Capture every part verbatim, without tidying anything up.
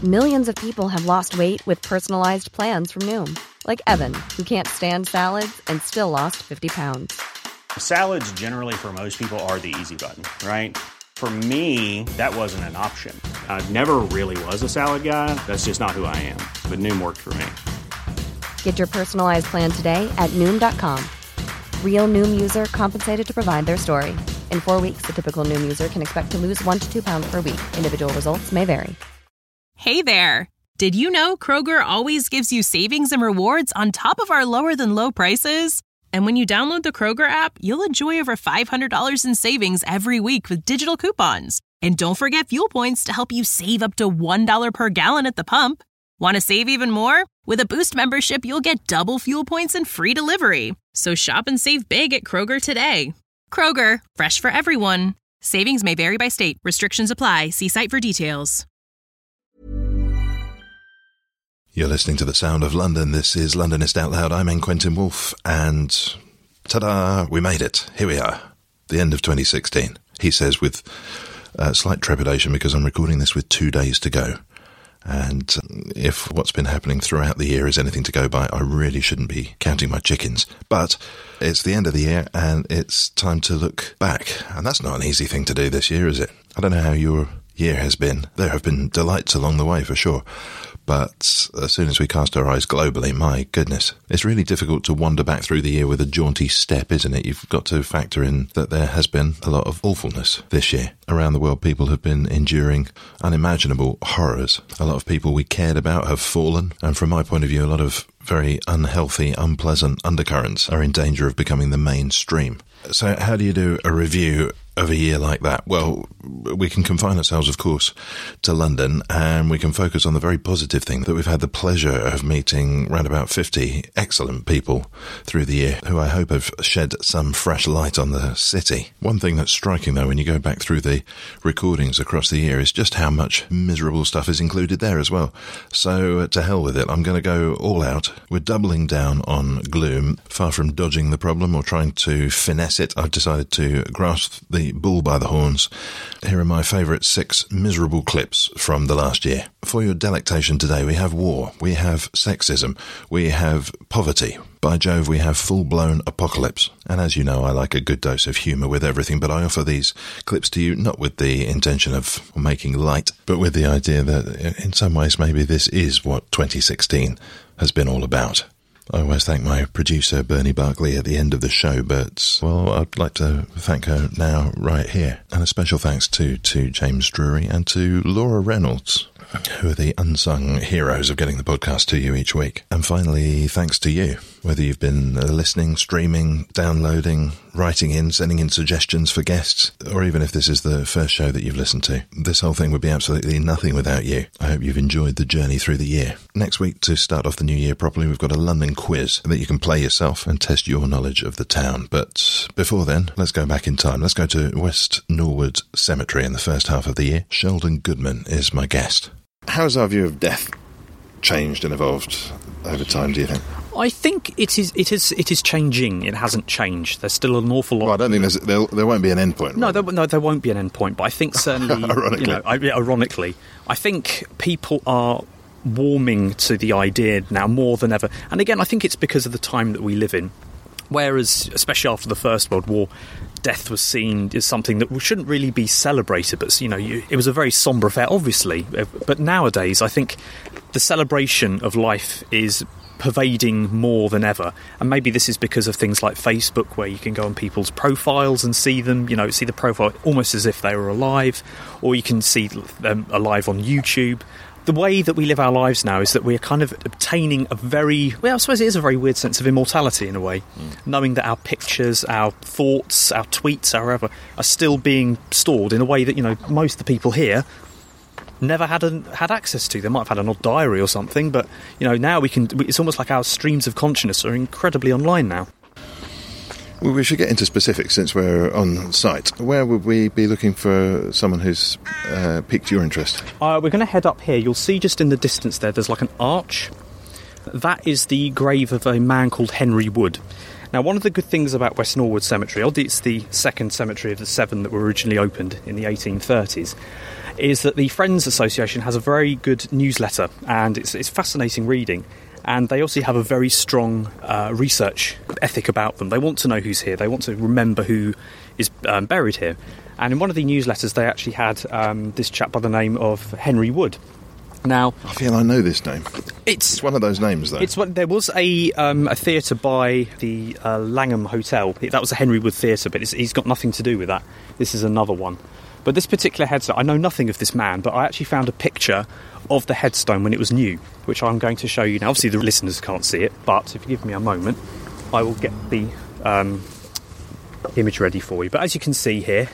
Millions of people have lost weight with personalized plans from Noom. Like Evan, who can't stand salads and still lost fifty pounds. Salads generally for most people are the easy button, right? For me, that wasn't an option. I never really was a salad guy. That's just not who I am. But Noom worked for me. Get your personalized plan today at Noom dot com. Real Noom user compensated to provide their story. In four weeks, the typical Noom user can expect to lose one to two pounds per week. Individual results may vary. Hey there. Did you know Kroger always gives you savings and rewards on top of our lower than low prices? And when you download the Kroger app, you'll enjoy over five hundred dollars in savings every week with digital coupons. And don't forget fuel points to help you save up to one dollar per gallon at the pump. Want to save even more? With a Boost membership, you'll get double fuel points and free delivery. So shop and save big at Kroger today. Kroger, fresh for everyone. Savings may vary by state. Restrictions apply. See site for details. You're listening to The Sound of London. This is Londonist Out Loud. I'm N. Quentin Woolf, and ta-da, we made it. Here we are, the end of twenty sixteen. He says with uh, slight trepidation, because I'm recording this with two days to go. And if what's been happening throughout the year is anything to go by, I really shouldn't be counting my chickens. But it's the end of the year, and it's time to look back. And that's not an easy thing to do this year, is it? I don't know how your year has been. There have been delights along the way, for sure. But as soon as we cast our eyes globally, my goodness, it's really difficult to wander back through the year with a jaunty step, isn't it? You've got to factor in that there has been a lot of awfulness this year. Around the world, people have been enduring unimaginable horrors. A lot of people we cared about have fallen, and from my point of view, a lot of very unhealthy, unpleasant undercurrents are in danger of becoming the mainstream. So how do you do a review of a year like that? Well, we can confine ourselves, of course, to London, and we can focus on the very positive thing that we've had the pleasure of meeting round about fifty excellent people through the year who I hope have shed some fresh light on the city. One thing that's striking, though, when you go back through the recordings across the year is just how much miserable stuff is included there as well. So uh, to hell with it, I'm going to go all out. We're doubling down on gloom. Far from dodging the problem or trying to finesse it, I've decided to grasp the bull by the horns. Here are my favourite six miserable clips from the last year. For your delectation today, we have war, we have sexism, we have poverty. By Jove, we have full-blown apocalypse. And as you know, I like a good dose of humour with everything, but I offer these clips to you not with the intention of making light, but with the idea that in some ways maybe this is what twenty sixteen has been all about. I always thank my producer, Bernie Barkley, at the end of the show, but, well, I'd like to thank her now, right here. And a special thanks to, to James Drury and to Laura Reynolds, who are the unsung heroes of getting the podcast to you each week. And finally, thanks to you, whether you've been listening, streaming, downloading, writing in, sending in suggestions for guests, or even if this is the first show that you've listened to. This whole thing would be absolutely nothing without you. I hope you've enjoyed the journey through the year. Next week, to start off the new year properly, we've got a London quiz that you can play yourself and test your knowledge of the town. But before then, let's go back in time. Let's go to West Norwood Cemetery in the first half of the year. Sheldon Goodman is my guest. How has our view of death changed and evolved over time, do you think? I think it is It is. It is changing. It hasn't changed. There's still an awful lot. Well, I don't think there's, there, there won't be an end point. No, right? there, no, there won't be an end point. But I think certainly, ironically. you know, I, ironically, I think people are warming to the idea now more than ever. And again, I think it's because of the time that we live in. Whereas, especially after the First World War, death was seen as something that shouldn't really be celebrated. But, you know, you, it was a very sombre affair, obviously. But nowadays, I think the celebration of life is pervading more than ever. And maybe this is because of things like Facebook, where you can go on people's profiles and see them, you know, see the profile almost as if they were alive, or you can see them alive on YouTube. The way that we live our lives now is that we're kind of obtaining a very, well, I suppose it is a very weird sense of immortality in a way, mm. knowing that our pictures, our thoughts, our tweets, however, are still being stored in a way that, you know, most of the people here never had a, had access to. They might have had an odd diary or something, but, you know, now we can, it's almost like our streams of consciousness are incredibly online now. Well, we should get into specifics since we're on site. Where would we be looking for someone who's uh, piqued your interest? Uh, we're going to head up here. You'll see just in the distance there, there's like an arch. That is the grave of a man called Henry Wood. Now, one of the good things about West Norwood Cemetery, although it's the second cemetery of the seven that were originally opened in the eighteen thirties, is that the Friends Association has a very good newsletter, and it's, it's fascinating reading. And they also have a very strong uh, research ethic about them. They want to know who's here. They want to remember who is um, buried here. And in one of the newsletters, they actually had um, this chap by the name of Henry Wood. Now, I feel I know this name. It's, it's one of those names, though. It's what there was a um, a theatre by the uh, Langham Hotel. That was a Henry Wood theatre, but it's, he's got nothing to do with that. This is another one. But this particular headstone, I know nothing of this man, but I actually found a picture of the headstone when it was new, which I'm going to show you now. Obviously, the listeners can't see it, but if you give me a moment, I will get the um, image ready for you. But as you can see here,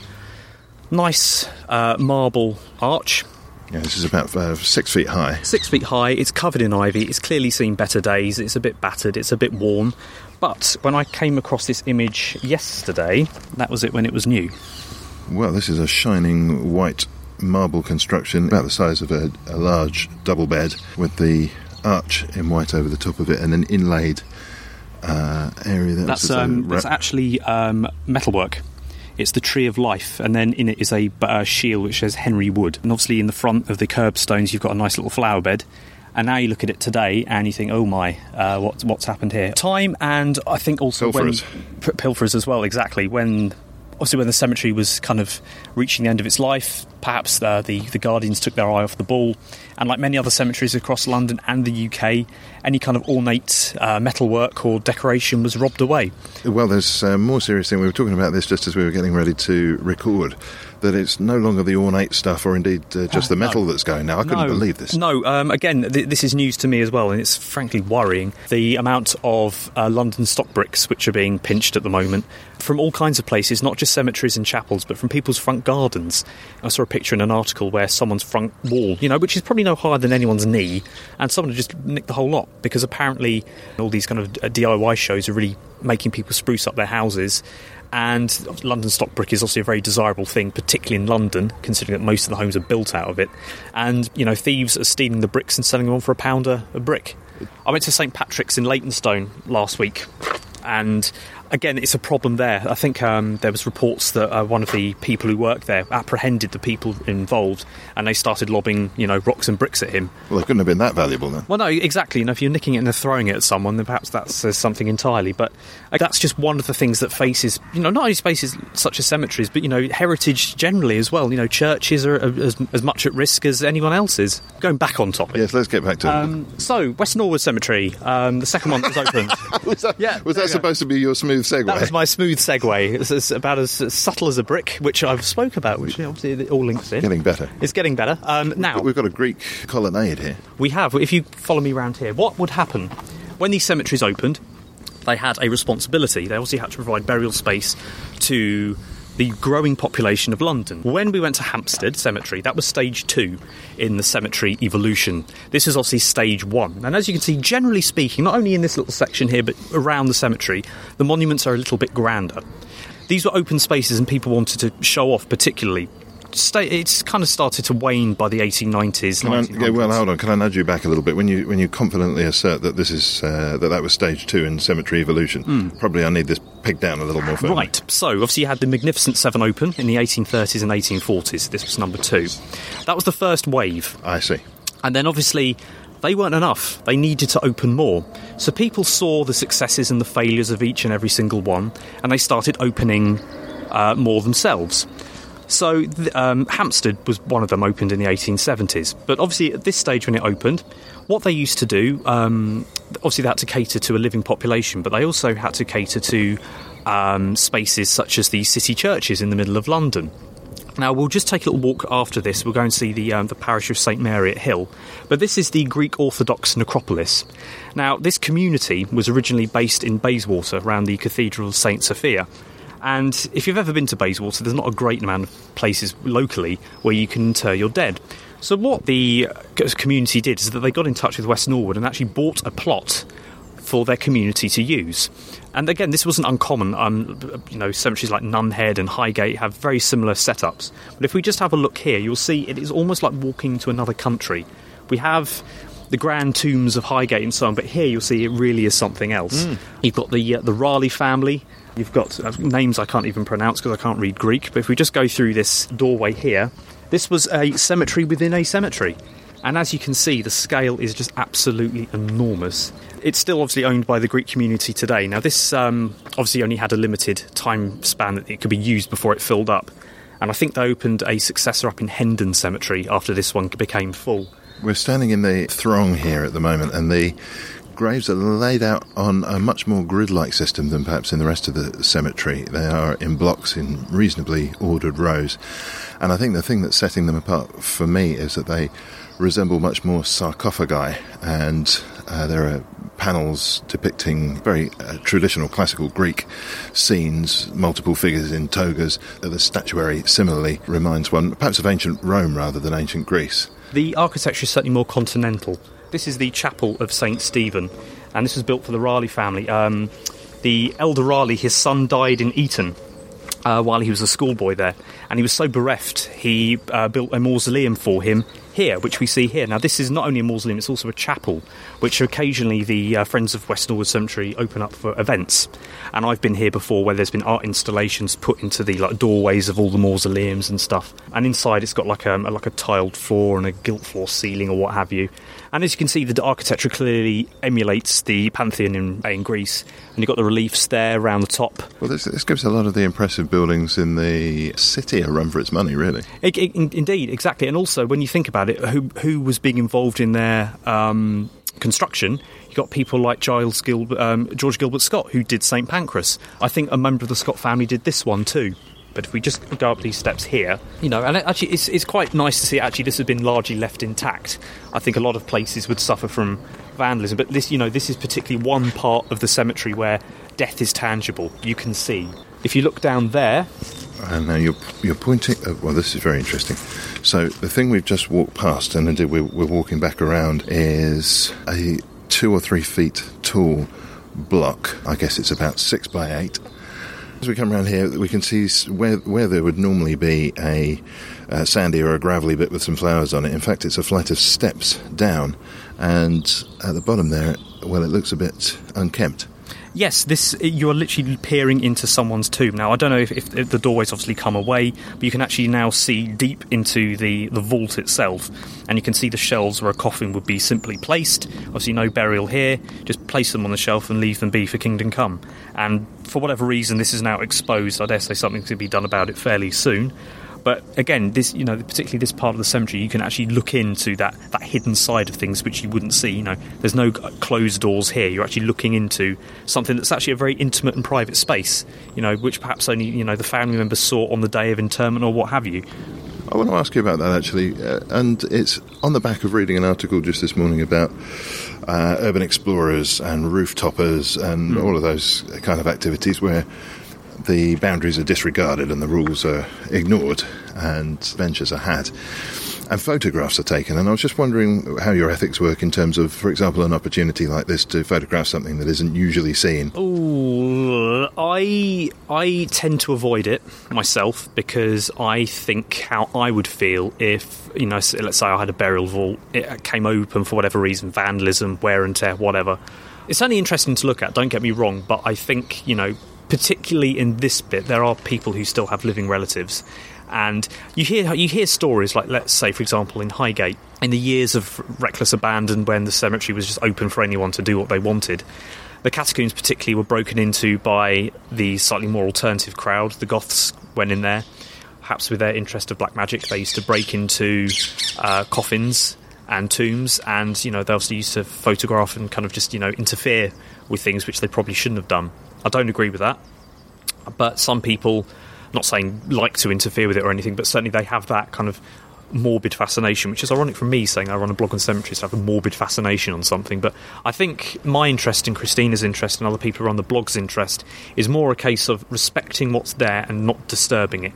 nice uh, marble arch. Yeah, this is about uh, six feet high. Six feet high, it's covered in ivy, it's clearly seen better days, it's a bit battered, it's a bit worn. But when I came across this image yesterday, that was it when it was new. Well, this is a shining white marble construction, about the size of a, a large double bed, with the arch in white over the top of it and an inlaid uh, area. That that's um, that's actually um, metalwork. It's the Tree of Life, and then in it is a uh, shield which says Henry Wood. And obviously in the front of the curbstones you've got a nice little flower bed. And now you look at it today and you think, oh my, uh, what, what's happened here? Time, and I think also pilferers. when... Pilferers as well, exactly. When... Obviously, when the cemetery was kind of reaching the end of its life, perhaps uh, the, the Guardians took their eye off the ball. And like many other cemeteries across London and the U K, any kind of ornate uh, metalwork or decoration was robbed away. Well, there's a more serious thing. We were talking about this just as we were getting ready to record, that it's no longer the ornate stuff or indeed uh, just the metal no. that's going now. I couldn't no. believe this. No, um, again, th- this is news to me as well, and it's frankly worrying. The amount of uh, London stock bricks which are being pinched at the moment from all kinds of places, not just cemeteries and chapels, but from people's front gardens. I saw a picture in an article where someone's front wall, you know, which is probably no higher than anyone's knee, and someone had just nicked the whole lot, because apparently all these kind of D I Y shows are really making people spruce up their houses. And London stock brick is obviously a very desirable thing, particularly in London, considering that most of the homes are built out of it. And, you know, thieves are stealing the bricks and selling them on for a pounder a brick. I went to St Patrick's in Leytonstone last week, and again, it's a problem there. I think um, there was reports that uh, one of the people who worked there apprehended the people involved, and they started lobbing, you know, rocks and bricks at him. Well, it couldn't have been that valuable then. Well, no, exactly. You know, if you're nicking it and throwing it at someone, then perhaps that says something entirely. But uh, that's just one of the things that faces, you know, not only spaces such as cemeteries, but, you know, heritage generally as well. You know, churches are as, as much at risk as anyone else is. Going back on topic. Yes, let's get back to um, it. So, West Norwood Cemetery, um, the second one that was opened. was that, yeah, was that supposed to be your smooth segue? That was my smooth segue. It's, it's about as subtle as a brick, which I've spoke about, which obviously it all links in. Getting better. It's getting better. Um, now, we've got a Greek colonnade here. We have. If you follow me around here, what would happen when these cemeteries opened? They had a responsibility. They obviously had to provide burial space to the growing population of London. When we went to Hampstead Cemetery, that was stage two in the cemetery evolution. This is obviously stage one. And as you can see, generally speaking, not only in this little section here, but around the cemetery, the monuments are a little bit grander. These were open spaces and people wanted to show off particularly. It's kind of started to wane by the eighteen nineties. Can I, yeah, well, hold on. Can I nudge you back a little bit? When you when you confidently assert that this is uh, that that was stage two in cemetery evolution, mm. probably I need this pegged down a little more firmly. Right. So obviously you had the Magnificent Seven open in the eighteen thirties and eighteen forties. This was number two. That was the first wave. I see. And then obviously they weren't enough. They needed to open more. So people saw the successes and the failures of each and every single one, and they started opening uh, more themselves. So um, Hampstead was one of them, opened in the eighteen seventies. But obviously at this stage when it opened, what they used to do, um, obviously they had to cater to a living population, but they also had to cater to um, spaces such as the city churches in the middle of London. Now, we'll just take a little walk after this. We'll go and see the um, the parish of Saint Mary at Hill. But this is the Greek Orthodox necropolis. Now, this community was originally based in Bayswater, around the Cathedral of Saint Sophia. And if you've ever been to Bayswater, there's not a great amount of places locally where you can inter your dead. So what the community did is that they got in touch with West Norwood and actually bought a plot for their community to use. And again, this wasn't uncommon. Um, you know, cemeteries like Nunhead and Highgate have very similar setups. But if we just have a look here, you'll see it is almost like walking to another country. We have the grand tombs of Highgate and so on, but here you'll see it really is something else. Mm. You've got the uh, the Raleigh family. You've got uh, names I can't even pronounce because I can't read Greek, but if we just go through this doorway here, this was a cemetery within a cemetery. And as you can see, the scale is just absolutely enormous. It's still obviously owned by the Greek community today. Now, this um, obviously only had a limited time span that it could be used before it filled up. And I think they opened a successor up in Hendon Cemetery after this one became full. We're standing in the throng here at the moment, and the graves are laid out on a much more grid-like system than perhaps in the rest of the cemetery. They are in blocks in reasonably ordered rows. And I think the thing that's setting them apart for me is that they resemble much more sarcophagi, and uh, there are panels depicting very uh, traditional classical Greek scenes, multiple figures in togas. The statuary similarly reminds one perhaps of ancient Rome rather than ancient Greece. The architecture is certainly more continental. This is the chapel of Saint Stephen, and this was built for the Raleigh family. Um, the elder Raleigh, his son died in Eton uh, while he was a schoolboy there, and he was so bereft he uh, built a mausoleum for him here, which we see here. Now, this is not only a mausoleum, it's also a chapel, which occasionally the uh, Friends of West Norwood Cemetery open up for events. And I've been here before where there's been art installations put into the like doorways of all the mausoleums and stuff. And inside it's got like a, like a tiled floor and a gilt floor ceiling or what have you. And as you can see, the architecture clearly emulates the Pantheon in, in Greece. And you've got the reliefs there around the top. Well, this, this gives a lot of the impressive buildings in the city a run for its money, really. It, it, indeed, exactly. And also, when you think about it, who, who was being involved in their um, construction? You got people like Giles Gil- um, George Gilbert Scott, who did Saint Pancras. I think a member of the Scott family did this one too. But if we just go up these steps here, you know, and actually it's, it's quite nice to see actually this has been largely left intact. I think a lot of places would suffer from vandalism, but this, you know, this is particularly one part of the cemetery where death is tangible. You can see. If you look down there... And now you're, you're pointing... Uh, well, this is very interesting. So the thing we've just walked past, and indeed we're, we're walking back around, is a two or three feet tall block. I guess it's about six by eight. As we come around here, we can see where where there would normally be a, a sandy or a gravelly bit with some flowers on it. In fact, it's a flight of steps down, and at the bottom there, well, it looks a bit unkempt. Yes, this you are literally peering into someone's tomb. Now, I don't know if, if, if the doorways obviously come away, but you can actually now see deep into the, the vault itself, and you can see the shelves where a coffin would be simply placed. Obviously, no burial here. Just place them on the shelf and leave them be for kingdom come. And for whatever reason, this is now exposed. I dare say something to be done about it fairly soon. But again, this, you know, particularly this part of the cemetery, you can actually look into that, that hidden side of things which you wouldn't see. You know, there's no closed doors here. You're actually looking into something that's actually a very intimate and private space. You know, which perhaps only you know the family members saw on the day of interment or what have you. I want to ask you about that actually, uh, and it's on the back of reading an article just this morning about uh, urban explorers and rooftoppers and mm. all of those kind of activities where the boundaries are disregarded and the rules are ignored and ventures are had and photographs are taken. And I was just wondering how your ethics work in terms of, for example, an opportunity like this to photograph something that isn't usually seen. Ooh, I I tend to avoid it myself because I think how I would feel if, you know, let's say I had a burial vault, it came open for whatever reason, vandalism, wear and tear, whatever. It's only interesting to look at, don't get me wrong, but I think, you know, particularly in this bit, there are people who still have living relatives. And you hear you hear stories like, let's say, for example, in Highgate, in the years of reckless abandon when the cemetery was just open for anyone to do what they wanted, the catacombs particularly were broken into by the slightly more alternative crowd. The Goths went in there, perhaps with their interest of black magic. They used to break into uh, coffins and tombs, and, you know, they also used to photograph and kind of just, you know, interfere with things which they probably shouldn't have done. I don't agree with that, but some people, not saying like to interfere with it or anything, but certainly they have that kind of morbid fascination, which is ironic from me saying I run a blog on cemeteries to have a morbid fascination on something. But I think my interest and Christina's interest and other people who run the blog's interest is more a case of respecting what's there and not disturbing it.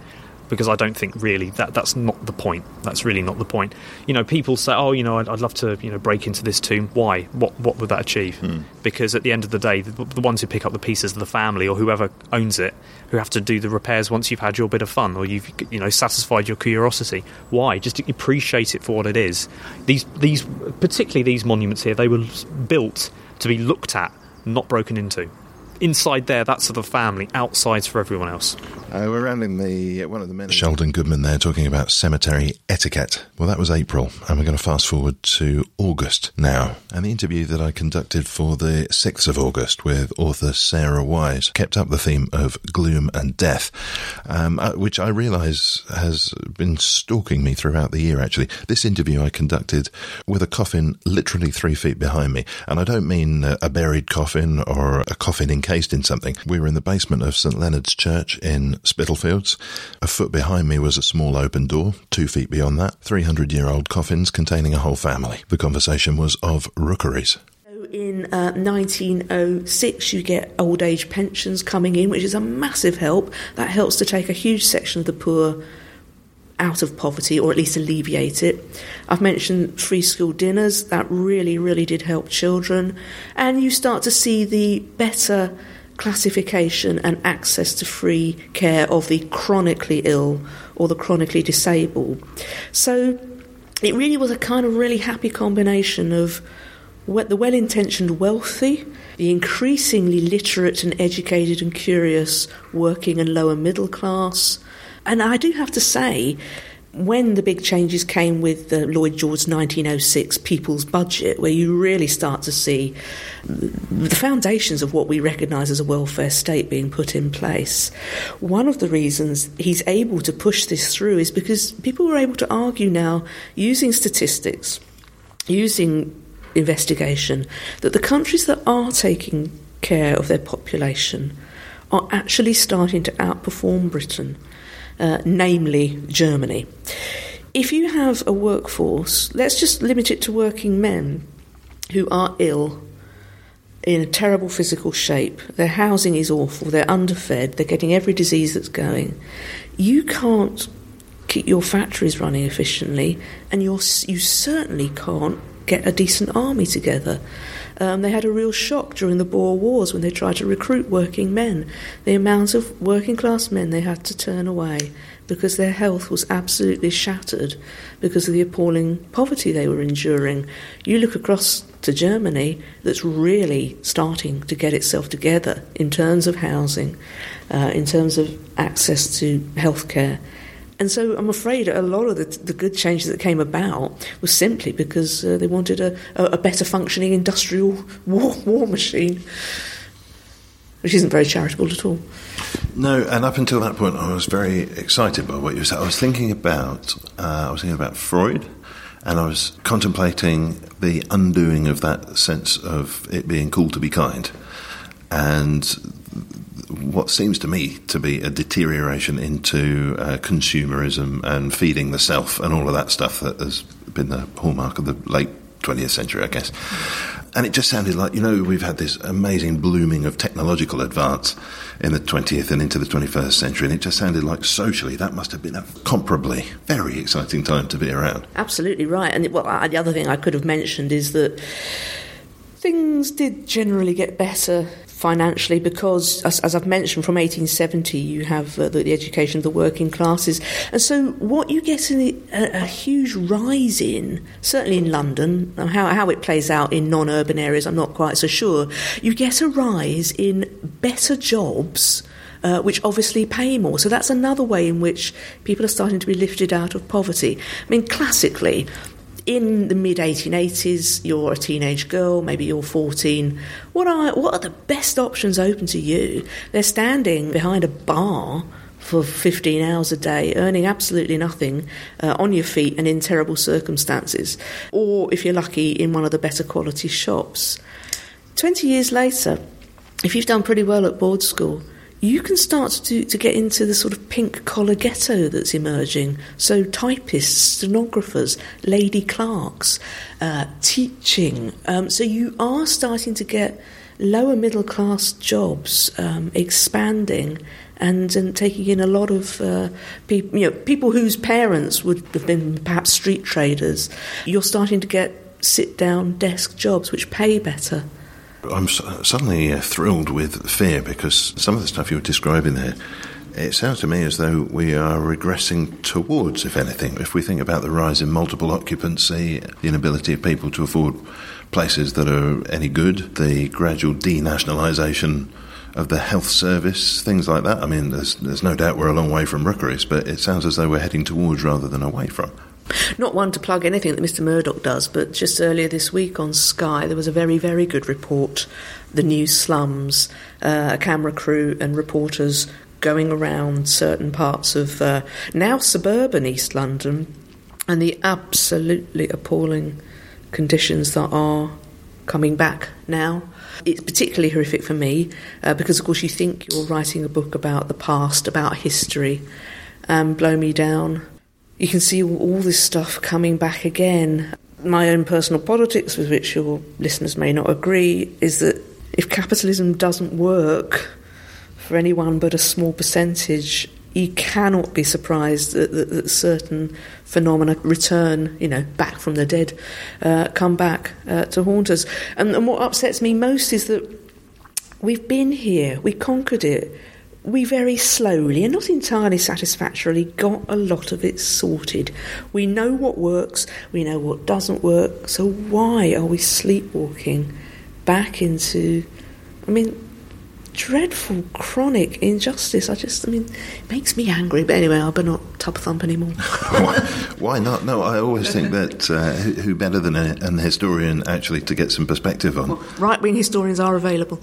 because I don't think really that that's not the point. That's really not the point. You know, people say, oh, you know, I'd, I'd love to, you know, break into this tomb. Why? What what would that achieve? Hmm. Because at the end of the day, the, the ones who pick up the pieces of the family or whoever owns it, who have to do the repairs once you've had your bit of fun or you've, you know, satisfied your curiosity. Why? Just appreciate it for what it is. These these particularly these monuments here, they were built to be looked at, not broken into. Inside there, that's for the family. Outside's for everyone else. Uh, we're rounding the uh, one of the men. Sheldon Goodman there talking about cemetery etiquette. Well, that was April, and we're going to fast forward to August now. And the interview that I conducted for the sixth of August with author Sarah Wise kept up the theme of gloom and death, um, uh, which I realise has been stalking me throughout the year, actually. This interview I conducted with a coffin literally three feet behind me. And I don't mean uh, a buried coffin or a coffin encased in something. We were in the basement of St Leonard's Church in Spitalfields. A foot behind me was a small open door. Two feet beyond that, three hundred year old coffins containing a whole family. The conversation was of rookeries. In uh, nineteen oh six, you get old age pensions coming in, which is a massive help. That helps to take a huge section of the poor out of poverty, or at least alleviate it. I've mentioned free school dinners. That really, really did help children. And you start to see the better classification and access to free care of the chronically ill or the chronically disabled. So it really was a kind of really happy combination of the well-intentioned wealthy, the increasingly literate and educated and curious working and lower middle class. And I do have to say, when the big changes came with the Lloyd George nineteen oh six People's Budget, where you really start to see the foundations of what we recognise as a welfare state being put in place, one of the reasons he's able to push this through is because people were able to argue now, using statistics, using investigation, that the countries that are taking care of their population are actually starting to outperform Britain. Uh, namely Germany. If you have a workforce, let's just limit it to working men who are ill, in a terrible physical shape, their housing is awful, they're underfed, they're getting every disease that's going, you can't keep your factories running efficiently, and you're, you certainly can't get a decent army together. Um, they had a real shock during the Boer Wars when they tried to recruit working men. The amount of working class men they had to turn away because their health was absolutely shattered because of the appalling poverty they were enduring. You look across to Germany, that's really starting to get itself together in terms of housing, uh, in terms of access to healthcare. And so I'm afraid a lot of the, the good changes that came about was simply because uh, they wanted a, a better functioning industrial war, war machine, which isn't very charitable at all. No, and up until that point I was very excited by what you said. I was thinking about, uh, I was thinking about Freud, and I was contemplating the undoing of that sense of it being cool to be kind. And what seems to me to be a deterioration into uh, consumerism and feeding the self and all of that stuff that has been the hallmark of the late twentieth century, I guess. And it just sounded like, you know, we've had this amazing blooming of technological advance in the twentieth and into the twenty-first century, and it just sounded like socially that must have been a comparably very exciting time to be around. Absolutely right. And well, the other thing I could have mentioned is that things did generally get better financially because, as, as I've mentioned, from eighteen seventy you have uh, the, the education of the working classes. And so what you get in a, a huge rise in, certainly in London, how, how it plays out in non-urban areas I'm not quite so sure, you get a rise in better jobs, Uh, which obviously pay more. So that's another way in which people are starting to be lifted out of poverty. I mean, classically, in the mid eighteen eighties, you're a teenage girl, maybe you're fourteen. What are what are the best options open to you? They're standing behind a bar for fifteen hours a day, earning absolutely nothing, uh, on your feet and in terrible circumstances. Or, if you're lucky, in one of the better quality shops. Twenty years later, if you've done pretty well at board school, you can start to, to get into the sort of pink-collar ghetto that's emerging. So typists, stenographers, lady clerks, uh, teaching. Um, so you are starting to get lower middle-class jobs um, expanding and, and taking in a lot of uh, people, you know, people whose parents would have been perhaps street traders. You're starting to get sit-down desk jobs which pay better. I'm suddenly uh, thrilled with fear, because some of the stuff you were describing there, it sounds to me as though we are regressing towards, if anything, if we think about the rise in multiple occupancy, the inability of people to afford places that are any good, the gradual denationalisation of the health service, things like that. I mean, there's, there's no doubt we're a long way from rookeries, but it sounds as though we're heading towards rather than away from. Not one to plug anything that Mister Murdoch does, but just earlier this week on Sky there was a very, very good report, The New Slums, uh, a camera crew and reporters going around certain parts of uh, now suburban East London, and the absolutely appalling conditions that are coming back now. It's particularly horrific for me uh, because, of course, you think you're writing a book about the past, about history, and blow me down. You can see all, all this stuff coming back again. My own personal politics, with which your listeners may not agree, is that if capitalism doesn't work for anyone but a small percentage, you cannot be surprised that, that, that certain phenomena return, you know, back from the dead, uh, come back uh, to haunt us. And, and what upsets me most is that we've been here, we conquered it, we very slowly and not entirely satisfactorily got a lot of it sorted. We know what works, we know what doesn't work, so why are we sleepwalking back into, I mean, dreadful chronic injustice? I just, I mean, it makes me angry. But anyway, I better not tub thump anymore. why, why not? No, I always think that uh, who, who better than a, an historian actually to get some perspective on. Well, right-wing historians are available.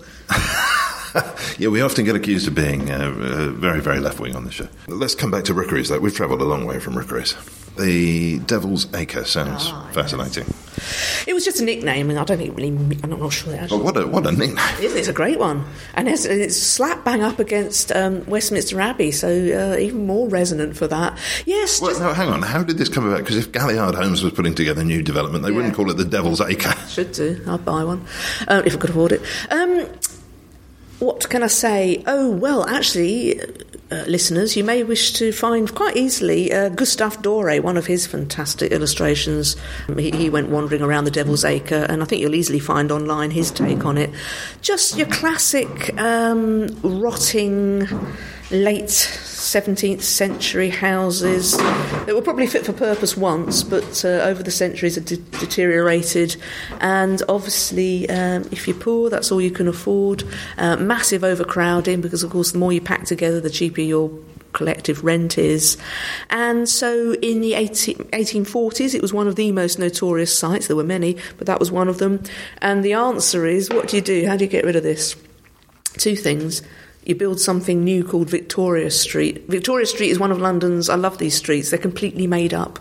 Yeah, we often get accused of being uh, uh, very, very left-wing on the show. Let's come back to rookeries, though. We've travelled a long way from rookeries. The Devil's Acre sounds ah, fascinating. Yes. It was just a nickname, and I don't think really, I'm not sure that actually. But what a, what a nickname. It's a great one. And it's, it's slap bang up against um, Westminster Abbey, so uh, even more resonant for that. Yes. Well, just... no, hang on. How did this come about? Because if Galliard Holmes was putting together a new development, they yeah. wouldn't call it the Devil's Acre. Should do. I'd buy one, uh, if I could afford it. Um... What can I say? Oh, well, actually, uh, listeners, you may wish to find quite easily uh, Gustave Doré, one of his fantastic illustrations. He, he went wandering around the Devil's Acre, and I think you'll easily find online his take on it. Just your classic um, rotting late seventeenth century houses that were probably fit for purpose once, but uh, over the centuries have de- deteriorated. And obviously, um, if you're poor, that's all you can afford. Uh, massive overcrowding, because of course the more you pack together, the cheaper your collective rent is. And so in the eighteen forties, it was one of the most notorious sites. There were many, but that was one of them. And the answer is, what do you do? How do you get rid of this? Two things. You build something new called Victoria Street. Victoria Street is one of London's, I love these streets, they're completely made up.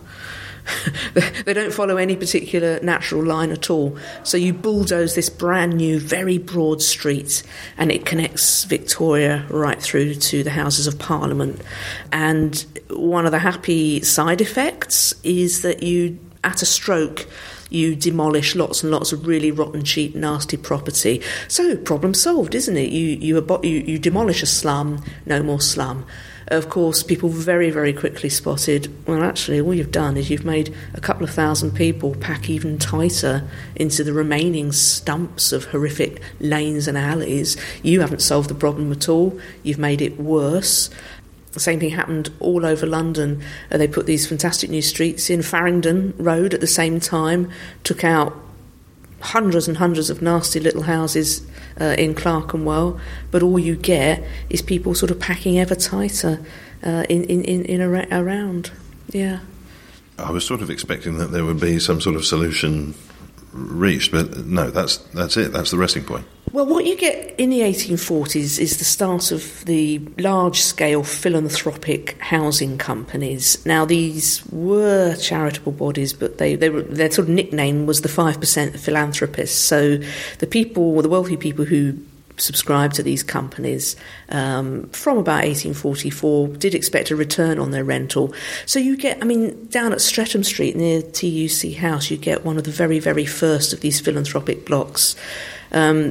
They don't follow any particular natural line at all. So you bulldoze this brand new, very broad street, and it connects Victoria right through to the Houses of Parliament. And one of the happy side effects is that you, at a stroke, you demolish lots and lots of really rotten, cheap, nasty property. So, problem solved, isn't it? You you, abo- you you demolish a slum, no more slum. Of course, people very, very quickly spotted, well, actually, all you've done is you've made a couple of thousand people pack even tighter into the remaining stumps of horrific lanes and alleys. You haven't solved the problem at all. You've made it worse. The same thing happened all over London. Uh, they put these fantastic new streets in. Farringdon Road at the same time took out hundreds and hundreds of nasty little houses uh, in Clerkenwell, but all you get is people sort of packing ever tighter uh, in, in, in, in ar- around. Yeah. I was sort of expecting that there would be some sort of solution reached, but no, that's that's it. That's the resting point. Well, what you get in the eighteen forties is the start of the large-scale philanthropic housing companies. Now, these were charitable bodies, but they, they were, their sort of nickname was the five percent philanthropists. So the people, the wealthy people who subscribed to these companies um, from about eighteen forty-four did expect a return on their rental. So you get, I mean, down at Streatham Street near T U C House, you get one of the very, very first of these philanthropic blocks. Um,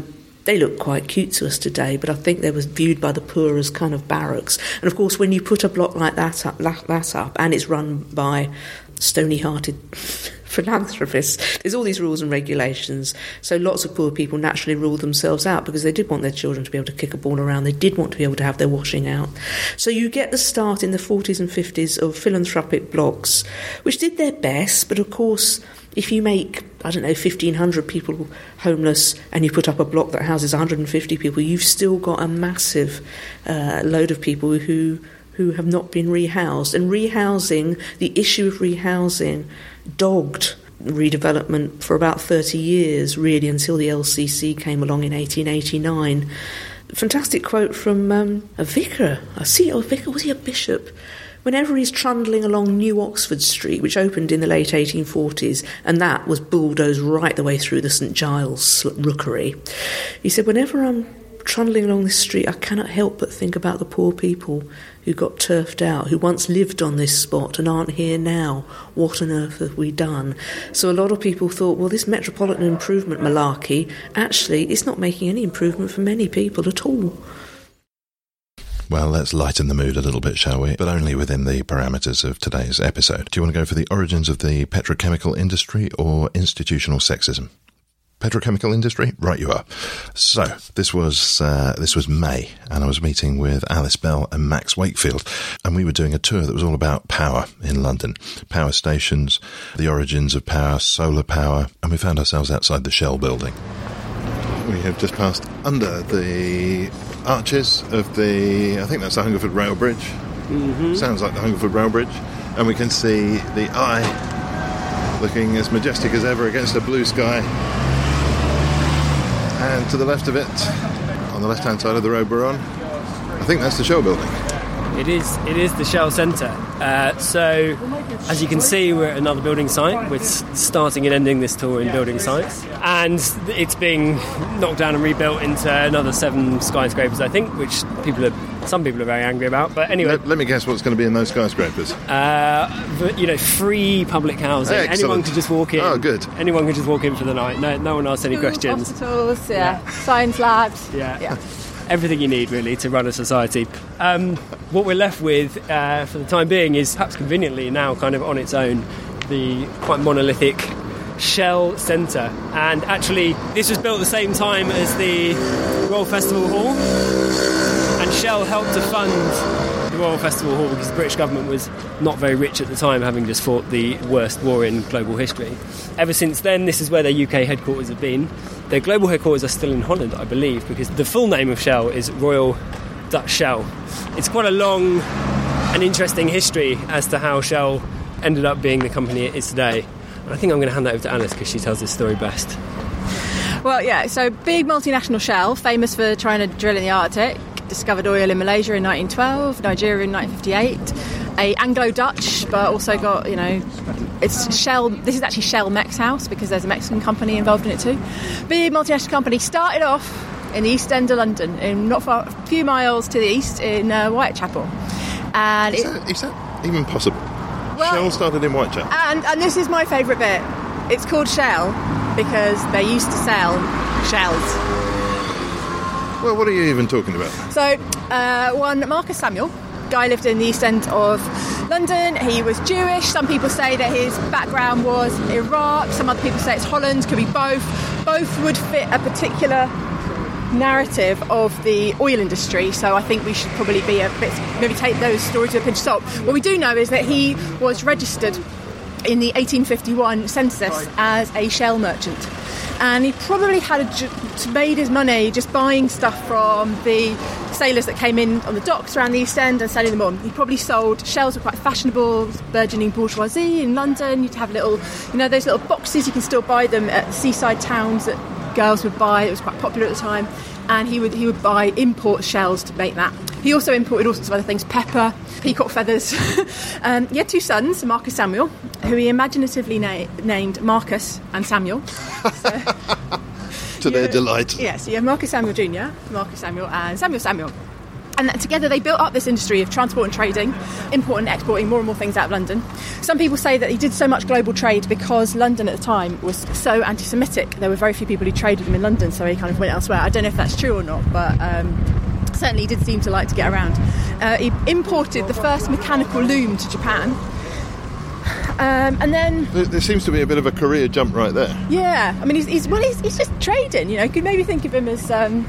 They look quite cute to us today, but I think they were viewed by the poor as kind of barracks. And of course, when you put a block like that up, that up and it's run by stony-hearted philanthropists, there's all these rules and regulations. So lots of poor people naturally ruled themselves out because they did want their children to be able to kick a ball around. They did want to be able to have their washing out. So you get the start in the forties and fifties of philanthropic blocks, which did their best, but of course, if you make, I don't know, fifteen hundred people homeless and you put up a block that houses one hundred fifty people, you've still got a massive uh, load of people who who have not been rehoused. And rehousing, the issue of rehousing, dogged redevelopment for about thirty years, really, until the L C C came along in eighteen eighty-nine. Fantastic quote from um, a vicar, a C E O, a vicar, was he a bishop? Whenever he's trundling along New Oxford Street, which opened in the late eighteen forties, and that was bulldozed right the way through the St Giles Rookery, he said, whenever I'm trundling along this street, I cannot help but think about the poor people who got turfed out, who once lived on this spot and aren't here now. What on earth have we done? So a lot of people thought, well, this metropolitan improvement malarkey, actually, it's not making any improvement for many people at all. Well, let's lighten the mood a little bit, shall we? But only within the parameters of today's episode. Do you want to go for the origins of the petrochemical industry or institutional sexism? Petrochemical industry? Right you are. So, this was uh, this was May, and I was meeting with Alice Bell and Max Wakefield, and we were doing a tour that was all about power in London. Power stations, the origins of power, solar power, and we found ourselves outside the Shell building. We have just passed under the arches of the, I think that's the Hungerford Rail Bridge. Mm-hmm. Sounds like the Hungerford Rail Bridge. And we can see the Eye looking as majestic as ever against a blue sky. And to the left of it, on the left-hand side of the road we're on, I think that's the Shell building. It is, it is the Shell Centre. Uh, so, as you can see, we're at another building site. We're starting and ending this tour in building sites. And it's being knocked down and rebuilt into another seven skyscrapers, I think, which people are, some people are very angry about. But anyway... Let, let me guess what's going to be in those skyscrapers. Uh, but, you know, free public housing. Excellent. Anyone can just walk in. Oh, good. Anyone can just walk in for the night. No, no one asks any questions. Hospitals, yeah. yeah. Science labs. Yeah. yeah. Everything you need, really, to run a society. Um, what we're left with, uh, for the time being, is perhaps conveniently now kind of on its own, the quite monolithic Shell Centre. And actually, this was built at the same time as the Royal Festival Hall. And Shell helped to fund the Royal Festival Hall because the British government was not very rich at the time, having just fought the worst war in global history. Ever since then, this is where their U K headquarters have been. Their global headquarters are still in Holland, I believe, because the full name of Shell is Royal Dutch Shell. It's quite a long and interesting history as to how Shell ended up being the company it is today. And I think I'm going to hand that over to Alice because she tells this story best. Well, yeah, so big multinational Shell, famous for trying to drill in the Arctic, discovered oil in Malaysia in nineteen twelve, Nigeria in nineteen fifty-eight, a Anglo-Dutch, but also got, you know, it's Shell, this is actually Shell Mex House because there's a Mexican company involved in it too. Big multinational company, started off in the East End of London, in not far, a few miles to the east in uh, Whitechapel. And is, it, that, is that even possible? Well, Shell started in Whitechapel. And, and this is my favourite bit. It's called Shell because they used to sell shells. Well, what are you even talking about? So, uh, one, Marcus Samuel, guy lived in the East End of London. He was Jewish. Some people say that his background was Iraq. Some other people say it's Holland. Could be both. Both would fit a particular narrative of the oil industry. So I think we should probably be a bit, maybe take those stories with a pinch of salt. What we do know is that he was registered in the eighteen fifty-one census as a Shell merchant. And he probably had a, made his money just buying stuff from the sailors that came in on the docks around the East End and selling them on. He probably sold, shells were quite fashionable, burgeoning bourgeoisie in London. You'd have little, you know, those little boxes, you can still buy them at seaside towns that girls would buy. It was quite popular at the time. And he would he would buy import shells to make that. He also imported all sorts of other things, pepper, peacock feathers. um, he had two sons, Marcus Samuel, who he imaginatively na- named Marcus and Samuel. So, to their delight. Yes, you have Marcus Samuel Junior, Marcus Samuel and Samuel Samuel. And that together they built up this industry of transport and trading, importing and exporting more and more things out of London. Some people say that he did so much global trade because London at the time was so anti-Semitic. There were very few people who traded with him in London, so he kind of went elsewhere. I don't know if that's true or not, but um, certainly he did seem to like to get around. Uh, he imported the first mechanical loom to Japan. Um, and then there, there seems to be a bit of a career jump right there. Yeah, I mean, he's, he's well, he's, he's just trading. You know, you could maybe think of him as, um,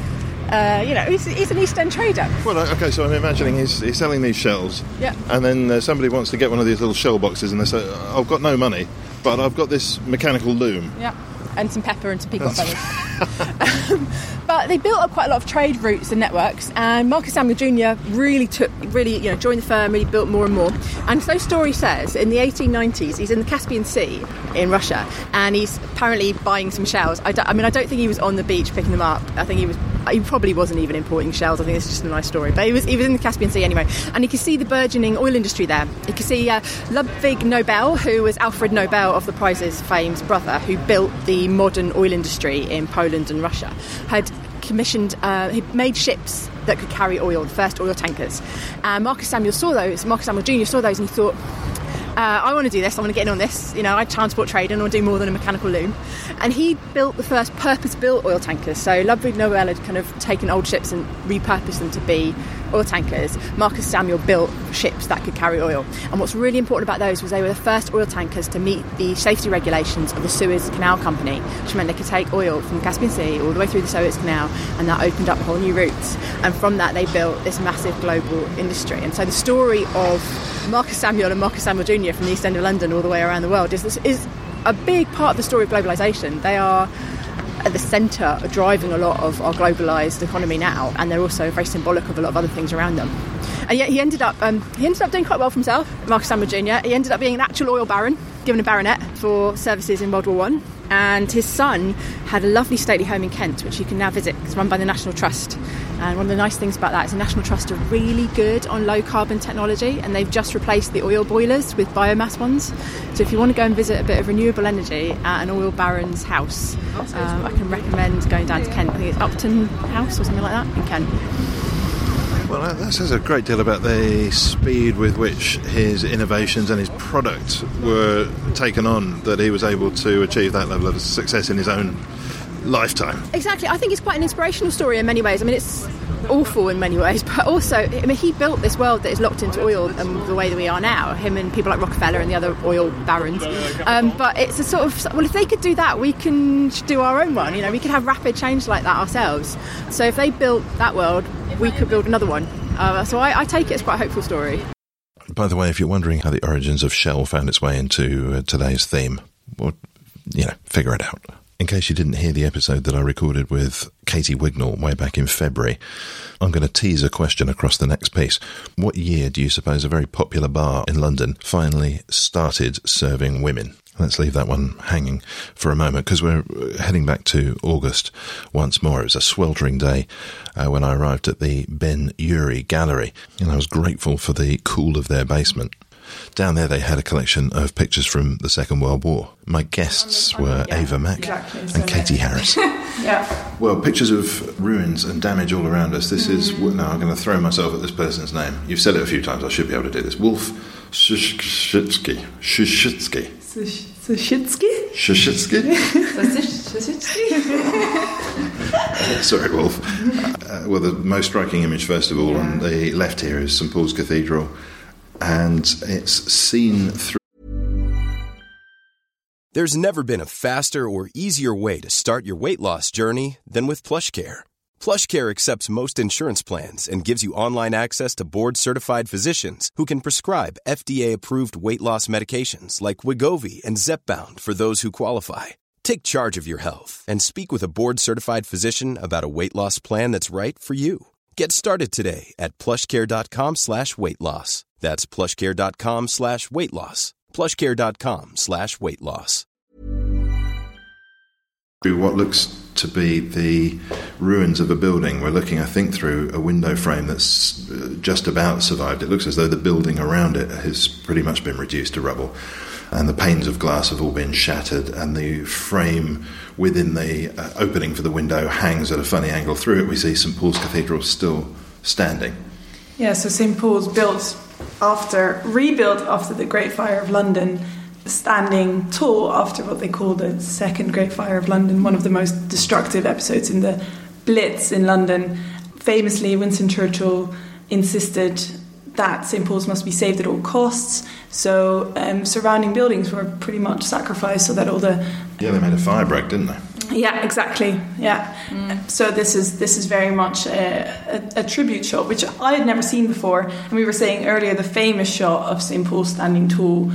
uh, you know, he's, he's an East End trader. Well, okay, so I'm imagining he's, he's selling these shells. Yeah. And then uh, somebody wants to get one of these little shell boxes, and they say, "I've got no money, but I've got this mechanical loom." Yeah. And some pepper and some peacock feathers. um, but they built up quite a lot of trade routes and networks, and Marcus Samuel Junior really took, really, you know, joined the firm, really built more and more. And so story says, in the eighteen nineties, he's in the Caspian Sea in Russia, and he's apparently buying some shells. I, I mean, I don't think he was on the beach picking them up. I think he was. He probably wasn't even importing shells. I think it's just a nice story. But he was he was in the Caspian Sea anyway. And you could see the burgeoning oil industry there. You could see uh, Ludwig Nobel, who was Alfred Nobel of the Prizes fame's brother, who built the modern oil industry in Poland and Russia, had commissioned, uh, he made ships that could carry oil, the first oil tankers. And Marcus Samuel saw those, Marcus Samuel Junior saw those, and he thought, Uh, I want to do this, I want to get in on this, you know, I transport trade and I want to do more than a mechanical loom. And he built the first purpose-built oil tankers. So Ludwig Nobel had kind of taken old ships and repurposed them to be oil tankers. Marcus Samuel built ships that could carry oil. And what's really important about those was they were the first oil tankers to meet the safety regulations of the Suez Canal Company, which meant they could take oil from the Caspian Sea all the way through the Suez Canal, and that opened up whole new routes. And from that they built this massive global industry. And so the story of Marcus Samuel and Marcus Samuel Junior from the East End of London all the way around the world is, is a big part of the story of globalisation. They are at the centre of driving a lot of our globalised economy now, and they're also very symbolic of a lot of other things around them. And yet he ended up um, he ended up doing quite well for himself, Marcus Samuel Junior He ended up being an actual oil baron, given a baronet for services in World War One. And his son had a lovely stately home in Kent, which you can now visit. It's run by the National Trust. And one of the nice things about that is the National Trust are really good on low carbon technology, and they've just replaced the oil boilers with biomass ones. So if you want to go and visit a bit of renewable energy at an oil baron's house, um, I can recommend going down to Kent. I think it's Upton House or something like that in Kent. Well, that says a great deal about the speed with which his innovations and his product were taken on, that he was able to achieve that level of success in his own lifetime. Exactly. I think it's quite an inspirational story in many ways. I mean, it's awful in many ways, but also, I mean, he built this world that is locked into oil and the way that we are now, him and people like Rockefeller and the other oil barons. Um, but it's a sort of, well, if they could do that, we can do our own one. You know, we could have rapid change like that ourselves. So if they built that world, we could build another one. Uh, so I, I take it as quite a hopeful story. By the way, if you're wondering how the origins of Shell found its way into uh, today's theme, well, you know, figure it out. In case you didn't hear the episode that I recorded with Katie Wignall way back in February, I'm going to tease a question across the next piece. What year do you suppose a very popular bar in London finally started serving women? Let's leave that one hanging for a moment, because we're heading back to August once more. It was a sweltering day uh, when I arrived at the Ben Urey Gallery, and I was grateful for the cool of their basement. Down there they had a collection of pictures from the Second World War. My guests were yeah, Ava Mack exactly. and so Katie Harris. Yeah. Well, pictures of ruins and damage all around us. This mm. is... No, I'm going to throw myself at this person's name. You've said it a few times. I should be able to do this. Wolf Szyszczycki. Szyszczycki. Szyszczycki? Szyszczycki? Szyszczycki? Sorry, Wolf. Uh, well, the most striking image, first of all, yeah. on the left here is St Paul's Cathedral, and it's seen through... There's never been a faster or easier way to start your weight loss journey than with PlushCare. PlushCare accepts most insurance plans and gives you online access to board-certified physicians who can prescribe F D A-approved weight loss medications like Wegovy and Zepbound for those who qualify. Take charge of your health and speak with a board-certified physician about a weight loss plan that's right for you. Get started today at plushcare.com slash weight loss. That's plushcare.com slash weight loss. plushcare.com slash weight loss. What looks to be the ruins of a building. We're looking, I think, through a window frame that's just about survived. It looks as though the building around it has pretty much been reduced to rubble, and the panes of glass have all been shattered, and the frame within the uh, opening for the window hangs at a funny angle. Through it we see St Paul's Cathedral still standing. Yeah, so Saint Paul's built after, rebuilt after the Great Fire of London, standing tall after what they call the Second Great Fire of London, one of the most destructive episodes in the Blitz in London. Famously, Winston Churchill insisted that Saint Paul's must be saved at all costs, so um, surrounding buildings were pretty much sacrificed so that all the... Yeah, they made a fire break, didn't they? Yeah, exactly. Yeah. Mm. So this is this is very much a, a, a tribute shot, which I had never seen before. And we were saying earlier, the famous shot of Saint Paul standing tall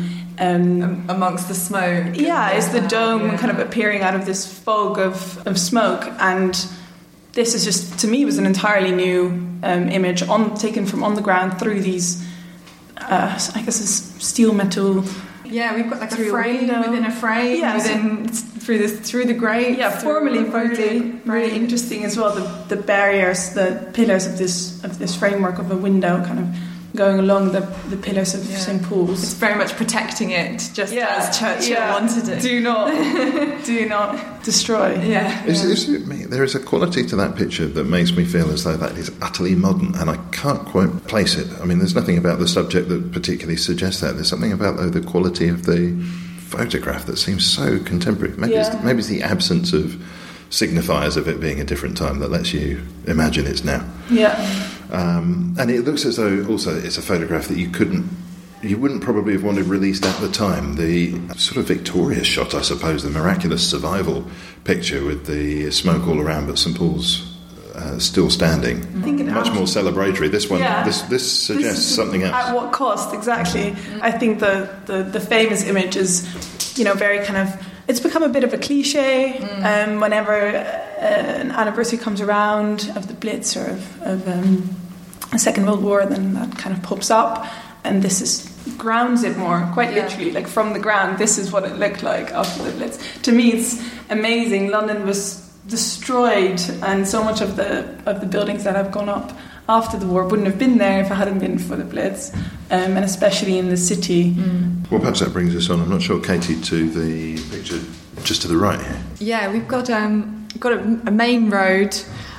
um, amongst the smoke. Yeah, is the dome yeah. kind of appearing out of this fog of, of smoke. And this is just, to me, was an entirely new um, image on taken from on the ground through these, uh, I guess, it's steel metal. Yeah, we've got like through a frame a within a frame, yeah, within through the through the grate. Yeah, formally really, really interesting as well. The the barriers, the pillars of this of this framework of a window, kind of going along the, the pillars of yeah. Saint Paul's. It's very much protecting it, just yeah. as Churchill yeah. wanted it. Do not, do not destroy. Yeah. Is, is it me? There is a quality to that picture that makes me feel as though that is utterly modern, and I can't quite place it. I mean, there's nothing about the subject that particularly suggests that. There's something about, though, the quality of the photograph that seems so contemporary. Maybe, yeah. it's, maybe it's the absence of signifiers of it being a different time that lets you imagine it's now. Yeah. Um, and it looks as though also it's a photograph that you couldn't, you wouldn't probably have wanted released at the time. The sort of victorious shot, I suppose, the miraculous survival picture with the smoke all around, but Saint Paul's uh, still standing, much more celebratory. This one, yeah. this this suggests this something else. At what cost, exactly? I think the, the, the famous image is, you know, very kind of, it's become a bit of a cliche mm. um, whenever uh, an anniversary comes around of the Blitz or of, of um, the Second World War, then that kind of pops up, and this is grounds it more, quite yeah. literally, like from the ground. This is what it looked like after the Blitz. To me, it's amazing. London was destroyed, and so much of the of the buildings that have gone up after the war wouldn't have been there if it hadn't been for the Blitz, um, and especially in the city. Mm. Well, perhaps that brings us on, I'm not sure, Katie, to the picture just to the right here. Yeah, we've got um, got a, a main road,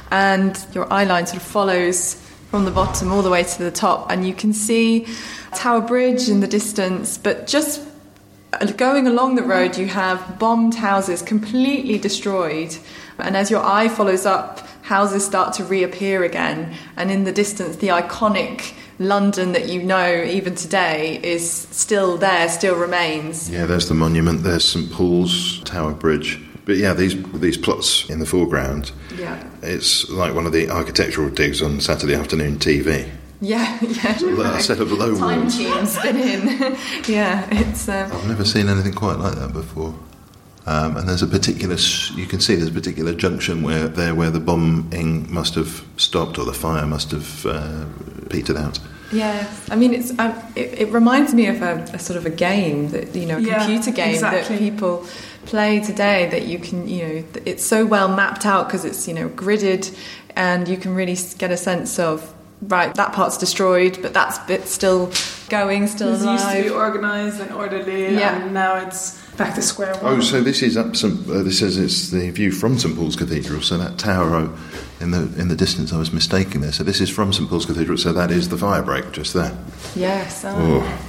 and your eye line sort of follows from the bottom all the way to the top, and you can see Tower Bridge in the distance, but just going along the road you have bombed houses completely destroyed, and as your eye follows up, houses start to reappear again, and in the distance the iconic London that you know even today is still there, still remains. Yeah, there's the monument, there's Saint Paul's, Tower Bridge. But yeah, these these plots in the foreground, yeah. it's like one of the architectural digs on Saturday afternoon T V. Yeah, yeah. A set of low Time walls. tune spinning. Yeah, it's... Um... I've never seen anything quite like that before. Um, and there's a particular, you can see there's a particular junction where there where the bombing must have stopped, or the fire must have uh, petered out. Yeah, I mean, it's um, it, it reminds me of a, a sort of a game that, you know, a yeah, computer game exactly. that people play today, that you can, you know, it's so well mapped out because it's, you know, gridded, and you can really get a sense of, right, that part's destroyed, but that's bit still going, still it alive. used to be organised and orderly, yeah. and now it's back to square one. Oh, so this is up some. Uh, this says it's the view from Saint Paul's Cathedral. So that tower uh, in the in the distance, I was mistaken there. So this is from Saint Paul's Cathedral. So that is the fire break just there. Yes. Oh. Oh.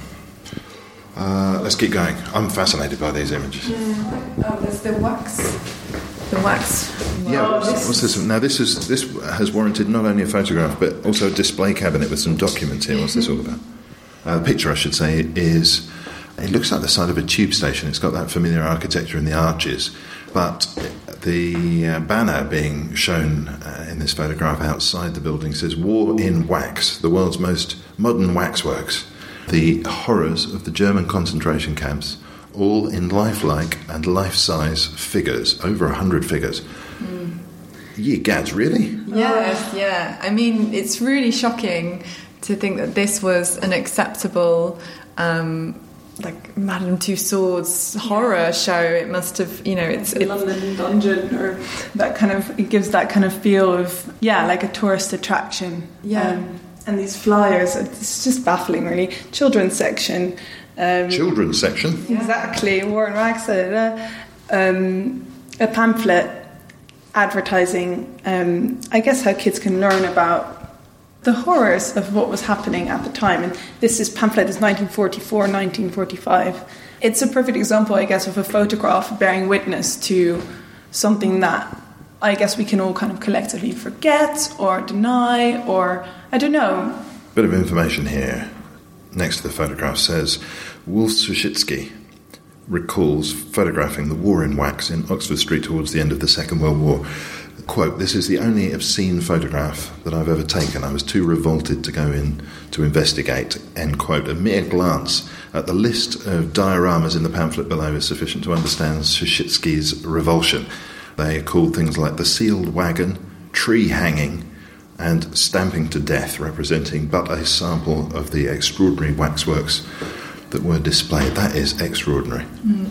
Uh, let's keep going. I'm fascinated by these images. Yeah. Oh, there's the wax. The wax. Yeah, Wow, what's, this what's this? Now this is this has warranted not only a photograph but also a display cabinet with some documents here. What's this all about? Uh, the picture, I should say, is it looks like the side of a tube station. It's got that familiar architecture in the arches, but the uh, banner being shown uh, in this photograph outside the building says "War in Wax," the world's most modern waxworks. The horrors of the German concentration camps, all in lifelike and life-size figures, over a hundred figures. Mm. Ye gads, really? Yes, yeah. I mean, it's really shocking to think that this was an acceptable, um, like Madame Tussauds horror yeah. show. It must have, you know, it's, it's a London dungeon, or that kind of, it gives that kind of feel of, yeah, like a tourist attraction. Yeah. Um, and these flyers, it's just baffling, really. Children's section. Um, Children's section? Yeah. Exactly. War in Wax. Um, a pamphlet advertising, um, I guess, how kids can learn about the horrors of what was happening at the time. And this is pamphlet is nineteen forty-four, nineteen forty-five. It's a perfect example, I guess, of a photograph bearing witness to something that I guess we can all kind of collectively forget or deny, or I don't know. Bit of information here. Next to the photograph says, Wolf-Souchytsky recalls photographing the war in wax in Oxford Street towards the end of the Second World War. Quote, "This is the only obscene photograph that I've ever taken. I was too revolted to go in to investigate." End quote. A mere glance at the list of dioramas in the pamphlet below is sufficient to understand Souchytsky's revulsion. They called things like the sealed wagon, tree hanging, and stamping to death, representing but a sample of the extraordinary waxworks that were displayed. That is extraordinary. Mm.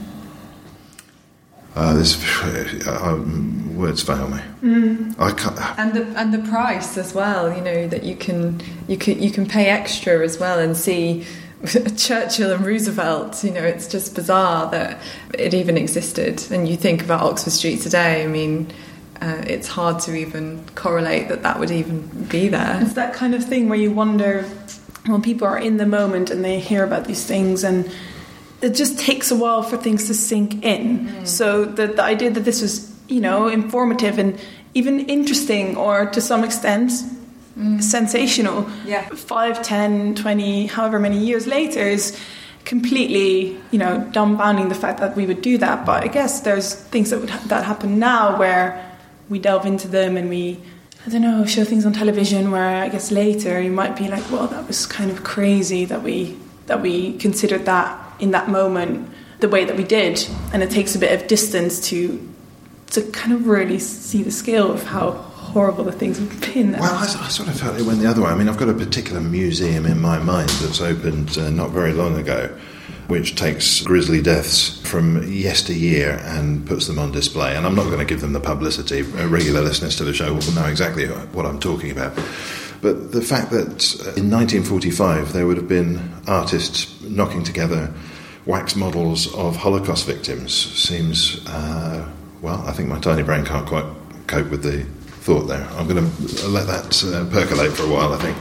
Uh, this uh, words fail me. Mm. I can't. And the and the price as well. You know that you can you can you can pay extra as well and see Churchill and Roosevelt. You know, it's just bizarre that it even existed. And you think about Oxford Street today. I mean, uh, it's hard to even correlate that that would even be there. It's that kind of thing where you wonder when people are in the moment and they hear about these things, and it just takes a while for things to sink in. Mm. So the, the idea that this was, you know, informative and even interesting, or to some extent mm. sensational, yeah. five, ten, twenty, however many years later is completely, you know, dumbfounding the fact that we would do that. But I guess there's things that would ha- that happen now where we delve into them and we, I don't know, show things on television where I guess later you might be like, well, that was kind of crazy that we that we considered that in that moment the way that we did, and it takes a bit of distance to to kind of really see the scale of how horrible the things have been. Well, I, I sort of felt it went the other way. I mean, I've got a particular museum in my mind that's opened uh, not very long ago, which takes grisly deaths from yesteryear and puts them on display. And I'm not going to give them the publicity. Regular listeners to the show will know exactly what I'm talking about. But the fact that in nineteen forty-five there would have been artists knocking together wax models of Holocaust victims seems, uh, well, I think my tiny brain can't quite cope with the thought there. I'm going to let that uh, percolate for a while, I think,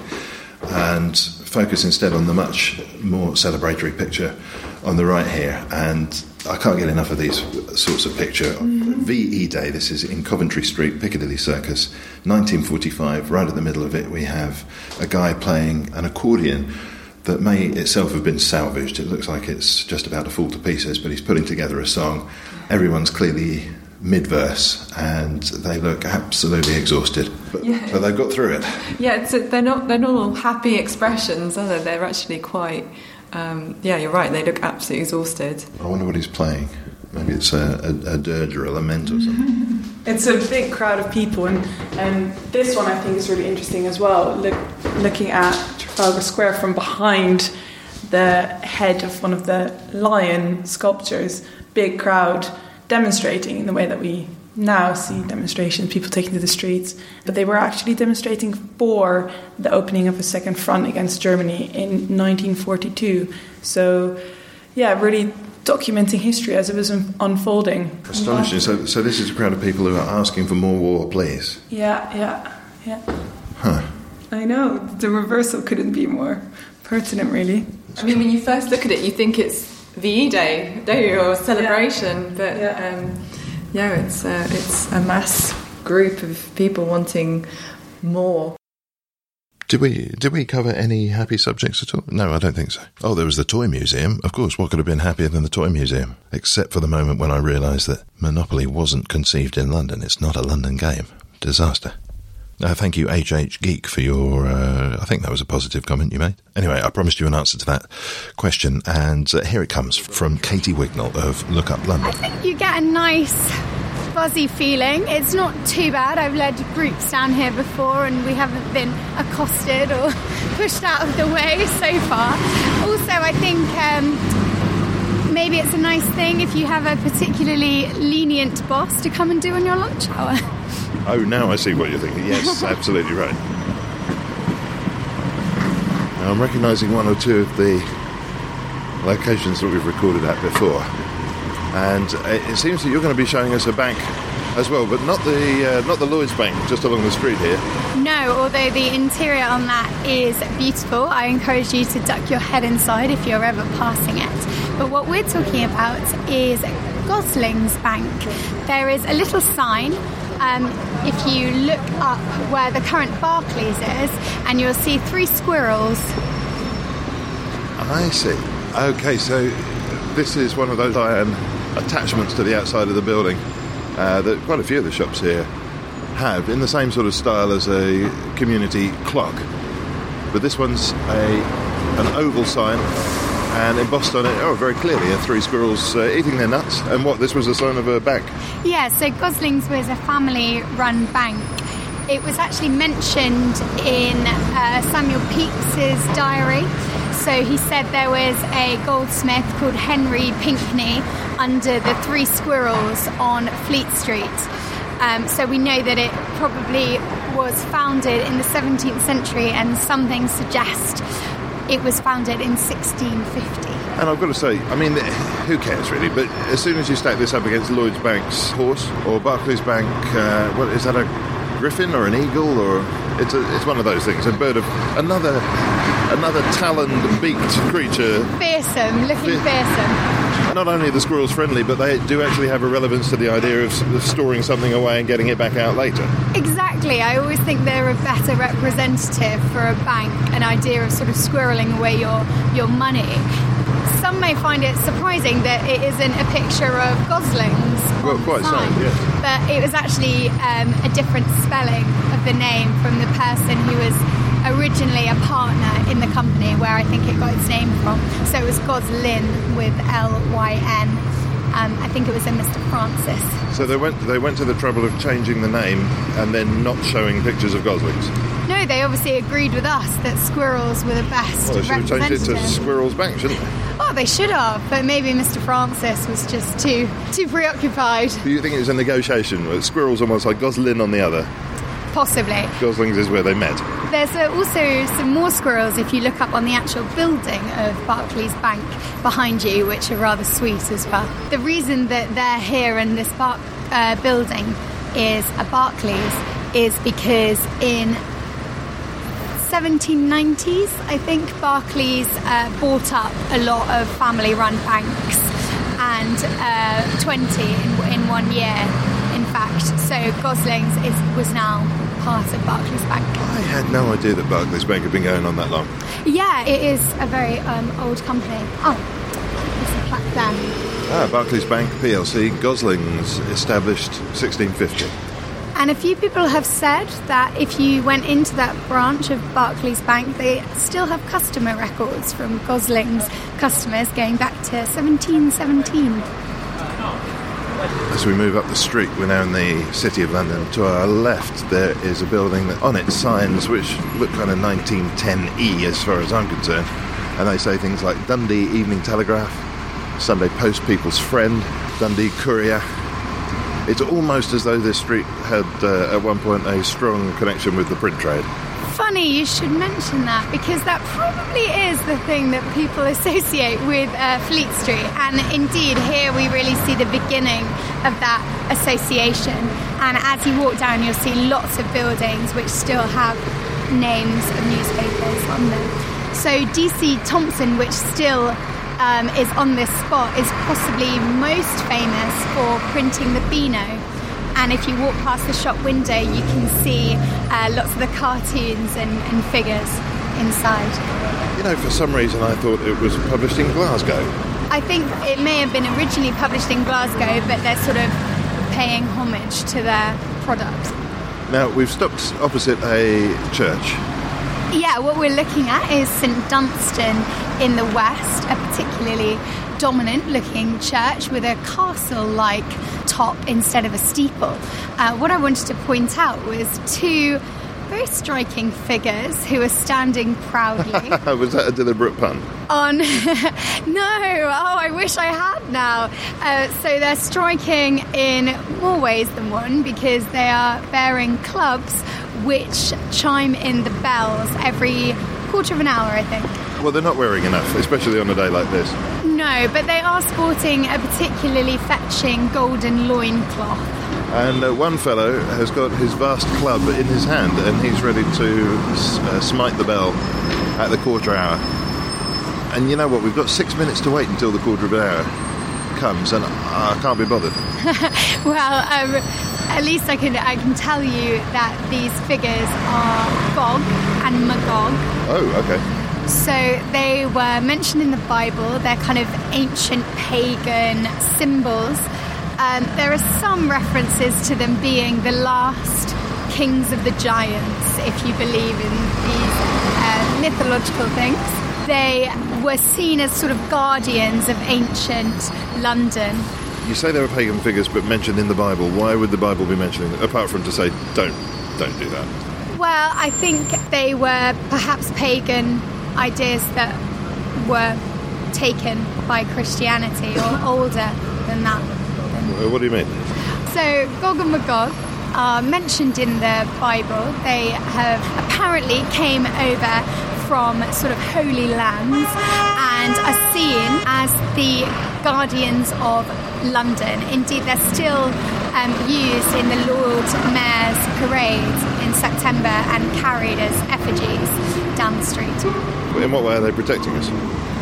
and focus instead on the much more celebratory picture on the right here. And I can't get enough of these sorts of picture. Mm-hmm. V E Day, this is in Coventry Street, Piccadilly Circus, nineteen forty-five. Right at the middle of it we have a guy playing an accordion that may itself have been salvaged. It looks like it's just about to fall to pieces, but he's putting together a song. Everyone's clearly mid-verse and they look absolutely exhausted, but, yeah. but they've got through it. Yeah, it's a, they're not they're not all happy expressions, are they? They're actually quite um, yeah, you're right, they look absolutely exhausted. I wonder what he's playing. Maybe it's a, a, a dirge or a lament or something. It's a big crowd of people, and, and this one I think is really interesting as well. Look, looking at Trafalgar Square from behind the head of one of the lion sculptures, big crowd demonstrating in the way that we now see demonstrations, people taking to the streets. But they were actually demonstrating for the opening of a second front against Germany in nineteen forty-two. So, yeah, really documenting history as it was unfolding. Astonishing. So, so this is a crowd of people who are asking for more war, please. Yeah, yeah, yeah. Huh. I know. The reversal couldn't be more pertinent, really. I mean, when you first look at it, you think it's V E Day, don't you, or celebration? Yeah. But yeah, um, yeah it's uh, it's a mass group of people wanting more. Did we did we cover any happy subjects at all? No, I don't think so. Oh, there was the Toy Museum. Of course, what could have been happier than the Toy Museum? Except for the moment when I realised that Monopoly wasn't conceived in London. It's not a London game. Disaster. Uh, thank you, H H Geek, for your... Uh, I think that was a positive comment you made. Anyway, I promised you an answer to that question, and uh, here it comes from Katie Wignall of Look Up London. I think you get a nice fuzzy feeling. It's not too bad. I've led groups down here before and we haven't been accosted or pushed out of the way so far. Also, I think um, maybe it's a nice thing if you have a particularly lenient boss to come and do on your lunch hour. Oh, now I see what you're thinking. Yes, absolutely right. Now, I'm recognising one or two of the locations that we've recorded at before. And it seems that you're going to be showing us a back as well, but not the uh, not the Lloyds Bank just along the street here. No, although the interior on that is beautiful. I encourage you to duck your head inside if you're ever passing it. But what we're talking about is Gosling's Bank. There is a little sign. Um, if you look up where the current Barclays is, and you'll see three squirrels. I see. Okay, so this is one of those iron attachments to the outside of the building uh, that quite a few of the shops here have, in the same sort of style as a community clock. But this one's a an oval sign, and embossed on it, oh, very clearly, are three squirrels uh, eating their nuts. And what, this was a sign of a bank? Yeah, so Gosling's was a family-run bank. It was actually mentioned in uh, Samuel Pepys's diary. So he said there was a goldsmith called Henry Pinckney under the Three Squirrels on Fleet Street. Um, so we know that it probably was founded in the seventeenth century, and some things suggest it was founded in sixteen fifty. And I've got to say, I mean, who cares really, but as soon as you stack this up against Lloyds Bank's horse, or Barclays Bank, uh, what is that, a griffin or an eagle, or it's a, it's one of those things, a bird of another another taloned beaked creature. Fearsome, looking fearsome. Not only are the squirrels friendly, but they do actually have a relevance to the idea of, of storing something away and getting it back out later. Exactly. I always think they're a better representative for a bank, an idea of sort of squirreling away your, your money. Some may find it surprising that it isn't a picture of Gosling's. Well, quite so, yes. But it was actually um, a different spelling of the name from the person who was originally a partner in the company, where I think it got its name from. So it was Goslin with L Y N. Um, I think it was a Mister Francis. So they went they went to the trouble of changing the name and then not showing pictures of Goslings? No, they obviously agreed with us that squirrels were the best Well, they should have changed it to Squirrels Bank, shouldn't they? Oh, they should have, but maybe Mister Francis was just too too preoccupied. Do you think it was a negotiation with Squirrels on one side, Goslin on the other? Possibly. Goslings is where they met. There's uh, also some more squirrels if you look up on the actual building of Barclays Bank behind you, which are rather sweet as well. The reason that they're here in this bar- uh, building is a Barclays is because in seventeen nineties, I think, Barclays uh, bought up a lot of family-run banks, and uh, twenty in, in one year, in fact. So Gosling's is, was now part of Barclays Bank. I had no idea that Barclays Bank had been going on that long. Yeah, it is a very um, old company. Oh, there's a plaque there. Ah, Barclays Bank P L C, Goslings, established sixteen fifty. And a few people have said that if you went into that branch of Barclays Bank, they still have customer records from Gosling's customers going back to seventeen seventeen. As we move up the street, we're now in the City of London. To our left, there is a building that on its signs, which look kind of nineteen ten E as far as I'm concerned, and they say things like Dundee Evening Telegraph, Sunday Post People's Friend, Dundee Courier. It's almost as though this street had, uh, at one point, a strong connection with the print trade. Funny you should mention that, because that probably is the thing that people associate with uh, Fleet Street. And indeed, here we really see the beginning of that association. And as you walk down, you'll see lots of buildings which still have names of newspapers on them. So D C Thomson, which still Um, is on this spot, is possibly most famous for printing the Beano. And if you walk past the shop window, you can see uh, lots of the cartoons and, and figures inside. You know, for some reason I thought it was published in Glasgow. I think it may have been originally published in Glasgow, but they're sort of paying homage to their product. Now, we've stopped opposite a church. Yeah, what we're looking at is St Dunstan in the west, a particularly dominant-looking church with a castle-like top instead of a steeple. Uh, what I wanted to point out was two very striking figures who are standing proudly. Was that a deliberate pun? On no, oh, I wish I had now. Uh, so they're striking in more ways than one, because they are bearing clubs which chime in the bells every quarter of an hour, I think. Well, they're not wearing enough, especially on a day like this. No, but they are sporting a particularly fetching golden loincloth. And uh, one fellow has got his vast club in his hand, and he's ready to uh, smite the bell at the quarter hour. And you know what? We've got six minutes to wait until the quarter of an hour comes, and I can't be bothered. Well, um, at least I can I can tell you that these figures are Gog and Magog. Oh, okay. So they were mentioned in the Bible. They're kind of ancient pagan symbols. Um, there are some references to them being the last kings of the giants, if you believe in these uh, mythological things. They were seen as sort of guardians of ancient London. You say they were pagan figures, but mentioned in the Bible. Why would the Bible be mentioning them, apart from to say, don't, don't do that? Well, I think they were perhaps pagan ideas that were taken by Christianity, or older than that. What do you mean? So, Gog and Magog are mentioned in the Bible. They have apparently came over from sort of holy lands and are seen as the guardians of London. Indeed, they're still um, used in the Lord Mayor's parade in September and carried as effigies down the street. In what way are they protecting us?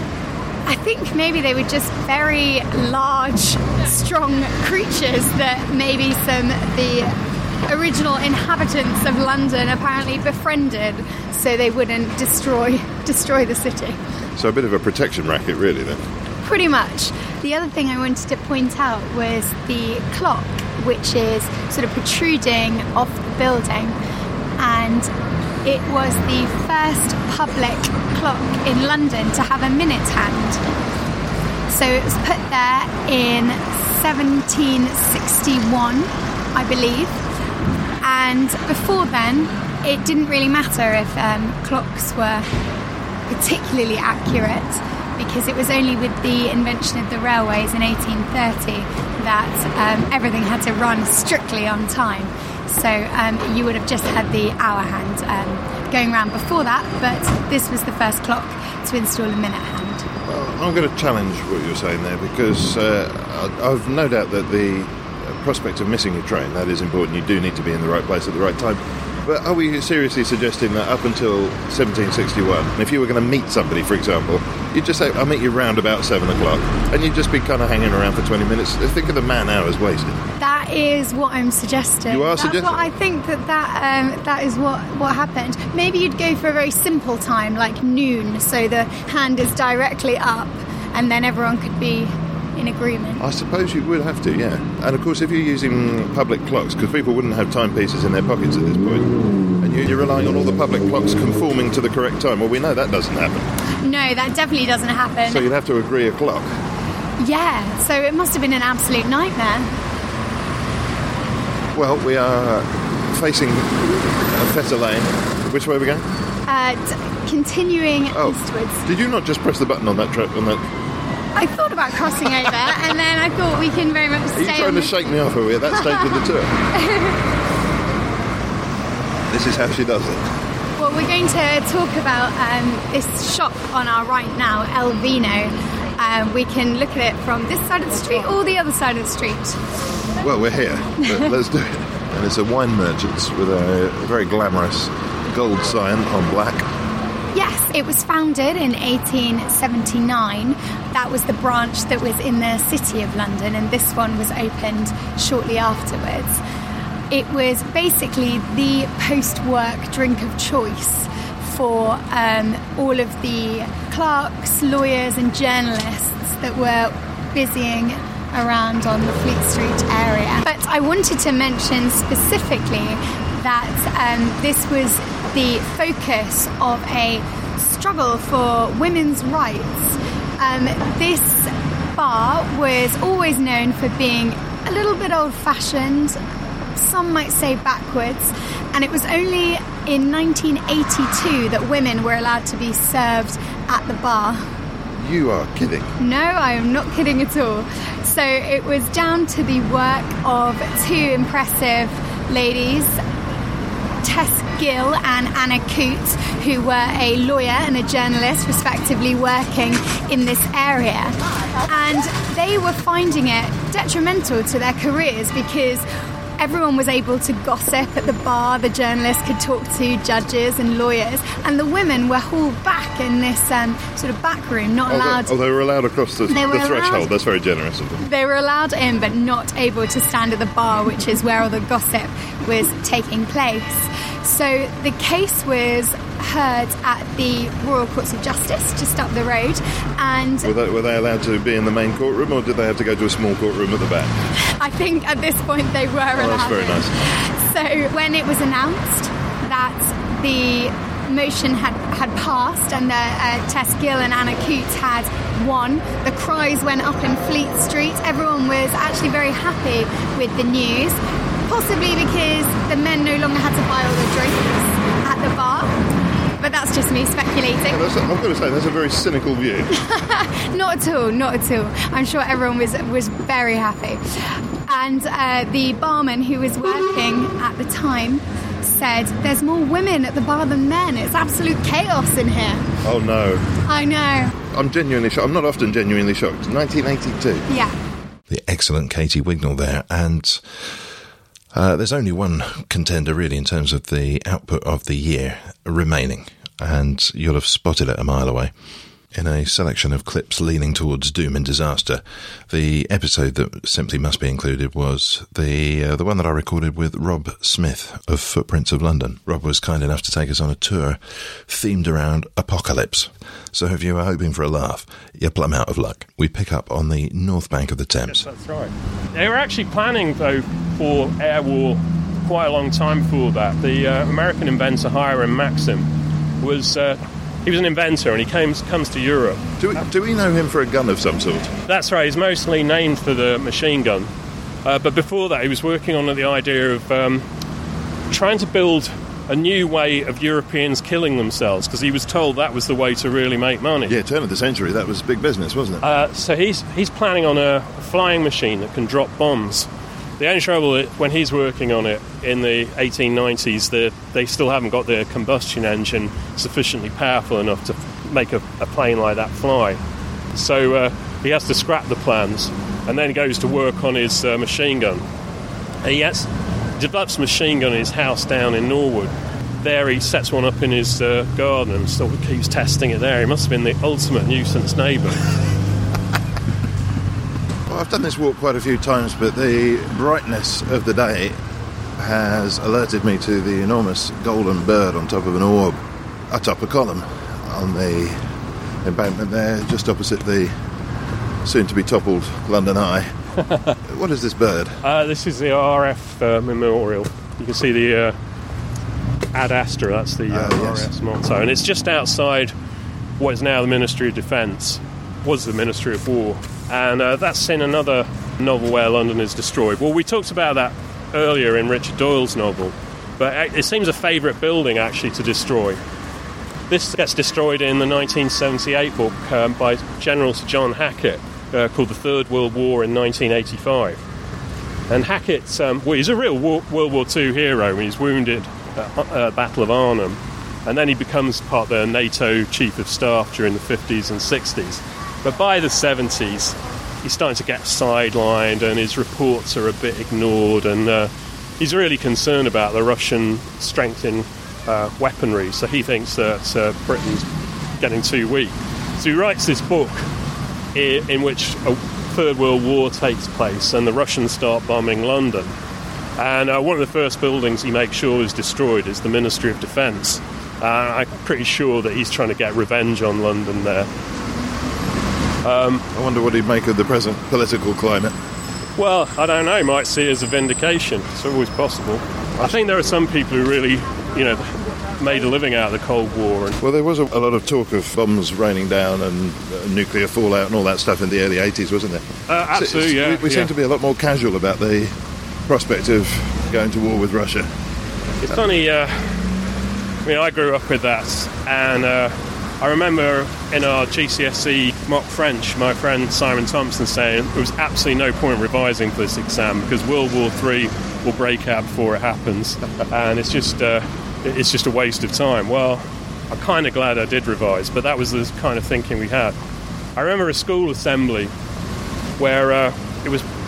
I think maybe they were just very large, strong creatures that maybe some of the original inhabitants of London apparently befriended, so they wouldn't destroy destroy the city. So a bit of a protection racket, really, then? Pretty much. The other thing I wanted to point out was the clock, which is sort of protruding off the building, and it was the first public clock in London to have a minute hand. So it was put there in seventeen sixty-one, I believe. And before then, it didn't really matter if um, clocks were particularly accurate, because it was only with the invention of the railways in eighteen thirty that um, everything had to run strictly on time. So um, you would have just had the hour hand um, going around before that, but this was the first clock to install a minute hand. Well, I'm going to challenge what you're saying there, because uh, I've no doubt that the prospect of missing a train, that is important. You do need to be in the right place at the right time. But are we seriously suggesting that up until seventeen sixty-one, if you were going to meet somebody, for example, you'd just say, I'll meet you round about seven o'clock, and you'd just be kind of hanging around for twenty minutes? Think of the man hours wasted. That is what I'm suggesting. You are That's suggesting? What I think that that, um, that is what, what happened. Maybe you'd go for a very simple time, like noon, so the hand is directly up, and then everyone could be in agreement. I suppose you would have to, yeah. And of course, if you're using public clocks, because people wouldn't have timepieces in their pockets at this point, and you- you're relying on all the public clocks conforming to the correct time, well, we know that doesn't happen. No, that definitely doesn't happen. So you'd have to agree a clock. Yeah, so it must have been an absolute nightmare. Well, we are facing Fetter Lane. Which way are we going? Uh, t- continuing Oh, eastwards. did you not just press the button on that trip? On that? I thought about crossing over, and then I thought we can very much Are you stay trying on to the... shake me off? Are we at that stage of the tour? This is how she does it. Well, we're going to talk about um, this shop on our right now, El Vino. Um, we can look at it from this side of the street or the other side of the street. Well, we're here, but let's do it. And it's a wine merchant with a very glamorous gold sign on black. Yes, it was founded in eighteen seventy-nine. That was the branch that was in the City of London, and this one was opened shortly afterwards. It was basically the post-work drink of choice for um, all of the clerks, lawyers and journalists that were busying around on the Fleet Street area. But I wanted to mention specifically that um, this was the focus of a struggle for women's rights. Um, this bar was always known for being a little bit old-fashioned, some might say backwards, and it was only in nineteen eighty-two that women were allowed to be served at the bar. You are kidding. No, I am not kidding at all. So it was down to the work of two impressive ladies, Tess Gill and Anna Coote, who were a lawyer and a journalist, respectively, working in this area. And they were finding it detrimental to their careers because everyone was able to gossip at the bar. The journalists could talk to judges and lawyers, and the women were hauled back in this um, sort of back room, not oh, allowed. They, oh, they were allowed across the, the allowed, threshold. That's very generous of them. They were allowed in, but not able to stand at the bar, which is where all the gossip was taking place. So the case was heard at the Royal Courts of Justice just up the road, and were they, were they allowed to be in the main courtroom, or did they have to go to a small courtroom at the back? I think at this point they were oh, allowed. That's very nice. So when it was announced that the motion had, had passed and that uh, Tess Gill and Anna Coote had won, the cries went up in Fleet Street. Everyone was actually very happy with the news, possibly because the men no longer had to buy all the drinks at the bar. But that's just me speculating. Yeah, that's, I've got to say, that's a very cynical view. Not at all, not at all. I'm sure everyone was was very happy. And uh, the barman who was working at the time said, "There's more women at the bar than men. It's absolute chaos in here." Oh, no. I know. I'm genuinely shocked. I'm not often genuinely shocked. nineteen eighty-two. Yeah. The excellent Katie Wignall there, and Uh, there's only one contender really in terms of the output of the year remaining, and you'll have spotted it a mile away. In a selection of clips leaning towards doom and disaster, the episode that simply must be included was the uh, the one that I recorded with Rob Smith of Footprints of London. Rob was kind enough to take us on a tour themed around apocalypse. So if you were hoping for a laugh, you're plumb out of luck. We pick up on the north bank of the Thames. Yes, that's right. They were actually planning, though, for air war quite a long time before that. The uh, American inventor Hiram Maxim was... Uh, He was an inventor, and he came, comes to Europe. Do we, do we know him for a gun of some sort? That's right. He's mostly named for the machine gun. Uh, but before that, he was working on the idea of um, trying to build a new way of Europeans killing themselves, because he was told that was the way to really make money. Yeah, turn of the century, that was big business, wasn't it? Uh, so he's he's planning on a flying machine that can drop bombs. The only trouble is, when he's working on it in the eighteen nineties, the, they still haven't got the combustion engine sufficiently powerful enough to make a, a plane like that fly. So uh, he has to scrap the plans, and then goes to work on his uh, machine gun. He has, develops a machine gun in his house down in Norwood. There he sets one up in his uh, garden and sort of keeps testing it there. He must have been the ultimate nuisance neighbour. I've done this walk quite a few times, but the brightness of the day has alerted me to the enormous golden bird on top of an orb atop a column on the embankment there, just opposite the soon-to-be-toppled London Eye. What is this bird? Uh, this is the R F uh, Memorial. You can see the uh, Ad Astra, that's the uh, uh, yes. R F's motto. And it's just outside what is now the Ministry of Defence, was the Ministry of War. And uh, that's in another novel where London is destroyed. Well, we talked about that earlier in Richard Doyle's novel, but it seems a favourite building, actually, to destroy. This gets destroyed in the nineteen seventy-eight book um, by General Sir John Hackett, uh, called The Third World War in nineteen eighty-five. And Hackett, um, well, he's a real war, World War Two hero. He's wounded at the uh, Battle of Arnhem, and then he becomes part of the NATO Chief of Staff during the fifties and sixties. But by the seventies, he's starting to get sidelined, and his reports are a bit ignored, and uh, he's really concerned about the Russian strength in uh, weaponry, so he thinks that uh, Britain's getting too weak. So he writes this book in, in which a Third World War takes place, and the Russians start bombing London. And uh, one of the first buildings he makes sure is destroyed is the Ministry of Defence. Uh, I'm pretty sure that he's trying to get revenge on London there. Um, I wonder what he'd make of the present political climate. Well, I don't know. Might see it as a vindication. It's always possible. I think there are some people who really, you know, made a living out of the Cold War. And well, there was a, a lot of talk of bombs raining down and uh, nuclear fallout and all that stuff in the early eighties, wasn't there? Uh, absolutely, so yeah. We, we yeah. seem to be a lot more casual about the prospect of going to war with Russia. It's funny, uh, I mean, I grew up with that, and uh, I remember in our G C S E mock French, my friend Simon Thompson saying there was absolutely no point revising for this exam because World War Three will break out before it happens, and it's just uh, it's just a waste of time. Well, I'm kind of glad I did revise, but that was the kind of thinking we had. I remember a school assembly where uh, it was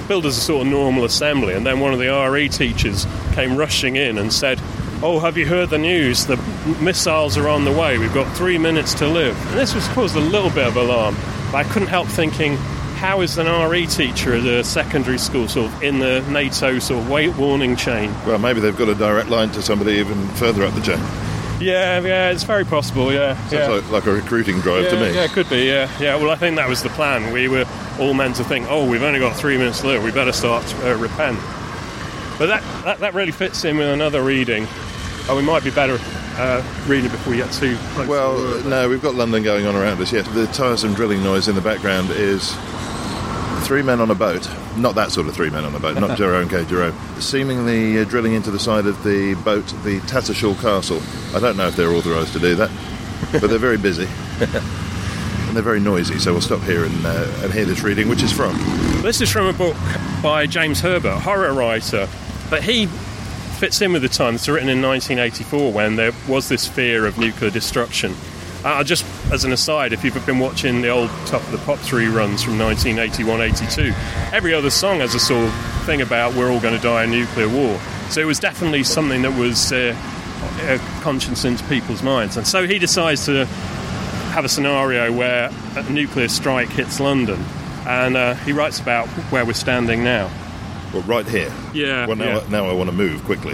billed as a sort of normal assembly, and then one of the R E teachers came rushing in and said, "Oh, have you heard the news? The missiles are on the way. We've got three minutes to live." And this was caused a little bit of alarm, but I couldn't help thinking, how is an R E teacher at a secondary school sort of in the NATO sort of wait warning chain? Well, maybe they've got a direct line to somebody even further up the chain. Yeah, yeah, it's very possible, yeah. Sounds yeah. like, like a recruiting drive yeah, to me. Yeah, it could be, yeah. Yeah, well, I think that was the plan. We were all meant to think, oh, we've only got three minutes to live, we better start to uh, repent. But that, that, that really fits in with another reading. Oh, we might be better uh, reading it before we get too close. Well, no, we've got London going on around us, yes. The tiresome drilling noise in the background is three men on a boat. Not that sort of three men on a boat, not Jerome K. Jerome. Seemingly uh, drilling into the side of the boat, the Tattershall Castle. I don't know if they're authorised to do that, but they're very busy. And they're very noisy, so we'll stop here and, uh, and hear this reading, which is from? This is from a book by James Herbert, a horror writer, but he fits in with the time. It's written in nineteen eighty-four when there was this fear of nuclear destruction. Uh, just as an aside, if you've been watching the old Top of the Pops reruns from nineteen eighty-one eighty-two, every other song has a sort of thing about we're all going to die in nuclear war. So it was definitely something that was uh, a conscience into people's minds. And so he decides to have a scenario where a nuclear strike hits London. And uh, he writes about where we're standing now. Well, right here. Yeah. Well, now, yeah. I, now I want to move quickly.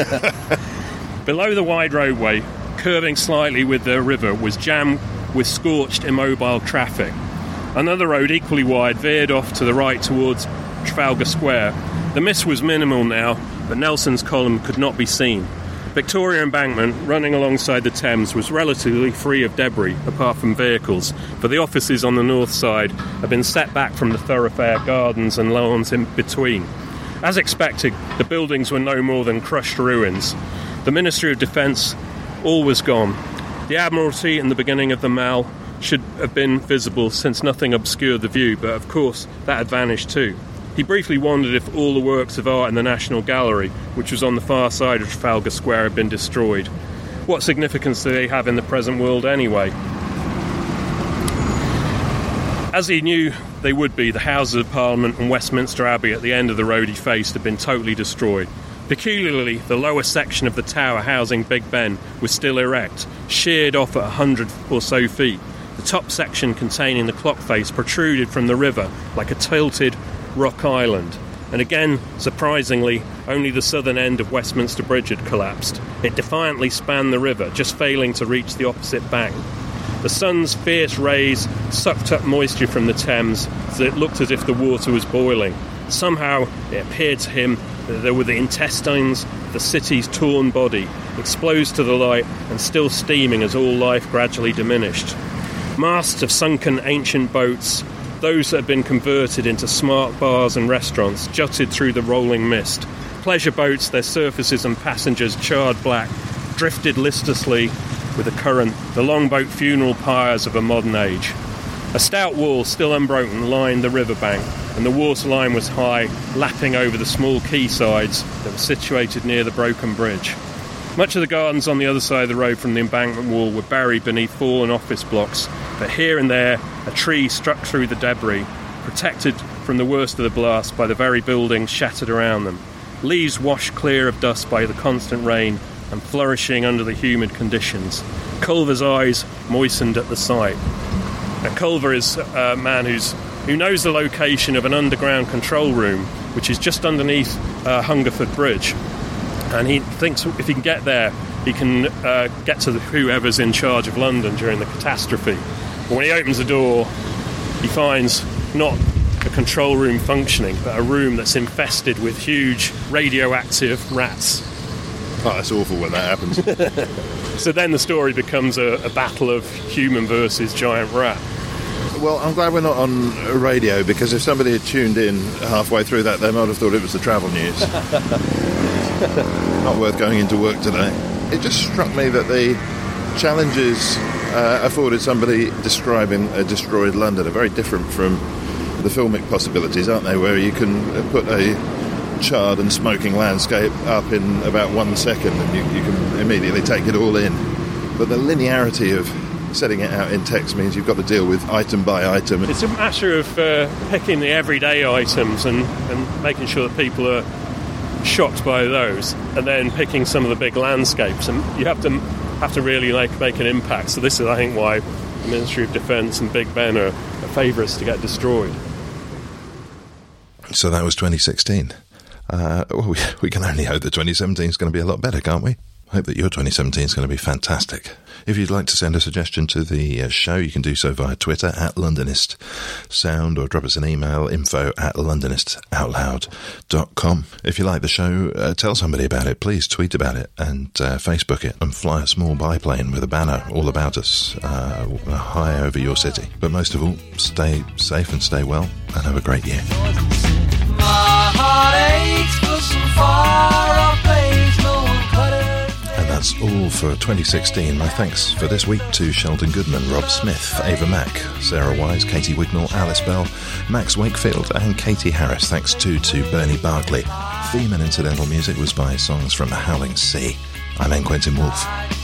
Below the wide roadway, curving slightly with the river, was jammed with scorched, immobile traffic. Another road, equally wide, veered off to the right towards Trafalgar Square. The mist was minimal now, but Nelson's column could not be seen. Victoria Embankment, running alongside the Thames, was relatively free of debris, apart from vehicles, for the offices on the north side had been set back from the thoroughfare, gardens and lawns in between. As expected, the buildings were no more than crushed ruins. The Ministry of Defence, all was gone. The Admiralty and the beginning of the Mall should have been visible, since nothing obscured the view, but of course that had vanished too. He briefly wondered if all the works of art in the National Gallery, which was on the far side of Trafalgar Square, had been destroyed. What significance do they have in the present world anyway? As he knew they would be, the Houses of Parliament and Westminster Abbey at the end of the road he faced had been totally destroyed. Peculiarly, the lower section of the tower housing Big Ben was still erect, sheared off at a hundred or so feet. The top section containing the clock face protruded from the river like a tilted rock island. And again, surprisingly, only the southern end of Westminster Bridge had collapsed. It defiantly spanned the river, just failing to reach the opposite bank. The sun's fierce rays sucked up moisture from the Thames, so it looked as if the water was boiling. Somehow, it appeared to him that there were the intestines of the city's torn body, exposed to the light and still steaming as all life gradually diminished. Masts of sunken ancient boats, those that had been converted into smart bars and restaurants, jutted through the rolling mist. Pleasure boats, their surfaces and passengers charred black, drifted listlessly with the current, the longboat funeral pyres of a modern age. A stout wall, still unbroken, lined the riverbank, and the waterline was high, lapping over the small quaysides that were situated near the broken bridge. Much of the gardens on the other side of the road from the embankment wall were buried beneath fallen office blocks, but here and there a tree struck through the debris, protected from the worst of the blast by the very buildings shattered around them. Leaves washed clear of dust by the constant rain and flourishing under the humid conditions. Culver's eyes moistened at the sight. Now, Culver is a man who's who knows the location of an underground control room, which is just underneath uh, Hungerford Bridge. And he thinks if he can get there, he can uh, get to the, whoever's in charge of London during the catastrophe. But when he opens the door, he finds not a control room functioning, but a room that's infested with huge radioactive rats. Oh, that's awful when that happens. So then the story becomes a, a battle of human versus giant rat. Well, I'm glad we're not on radio, because if somebody had tuned in halfway through that, they might have thought it was the travel news. Not worth going into work today. It just struck me that the challenges uh, afforded somebody describing a destroyed London are very different from the filmic possibilities, aren't they, where you can put a charred and smoking landscape up in about one second and you, you can immediately take it all in. But the linearity of setting it out in text means you've got to deal with item by item. It's a matter of uh, picking the everyday items and, and making sure that people are shocked by those, and then picking some of the big landscapes, and you have to have to really like make an impact. So this is, I think, why the Ministry of Defence and Big Ben are, are favourites to get destroyed. So that was twenty sixteen. Uh, well, we, we can only hope that twenty seventeen is going to be a lot better, can't we? Hope that your twenty seventeen is going to be fantastic. If you'd like to send a suggestion to the uh, show, you can do so via Twitter at Londonist Sound, or drop us an email, info at londonist out loud dot com. If you like the show, uh, tell somebody about it. Please tweet about it and uh, Facebook it, and fly a small biplane with a banner all about us uh, high over your city. But most of all, stay safe and stay well, and have a great year. My heart aches for some far-off place, no one cut it. And that's all for twenty sixteen. My thanks for this week to Sheldon Goodman, Rob Smith, Ava Mack, Sarah Wise, Katie Wignall, Alice Bell, Max Wakefield and Katie Harris. Thanks too to Bernie Barkley. Theme and incidental music was by Songs from the Howling Sea. I'm N. Quentin Woolf.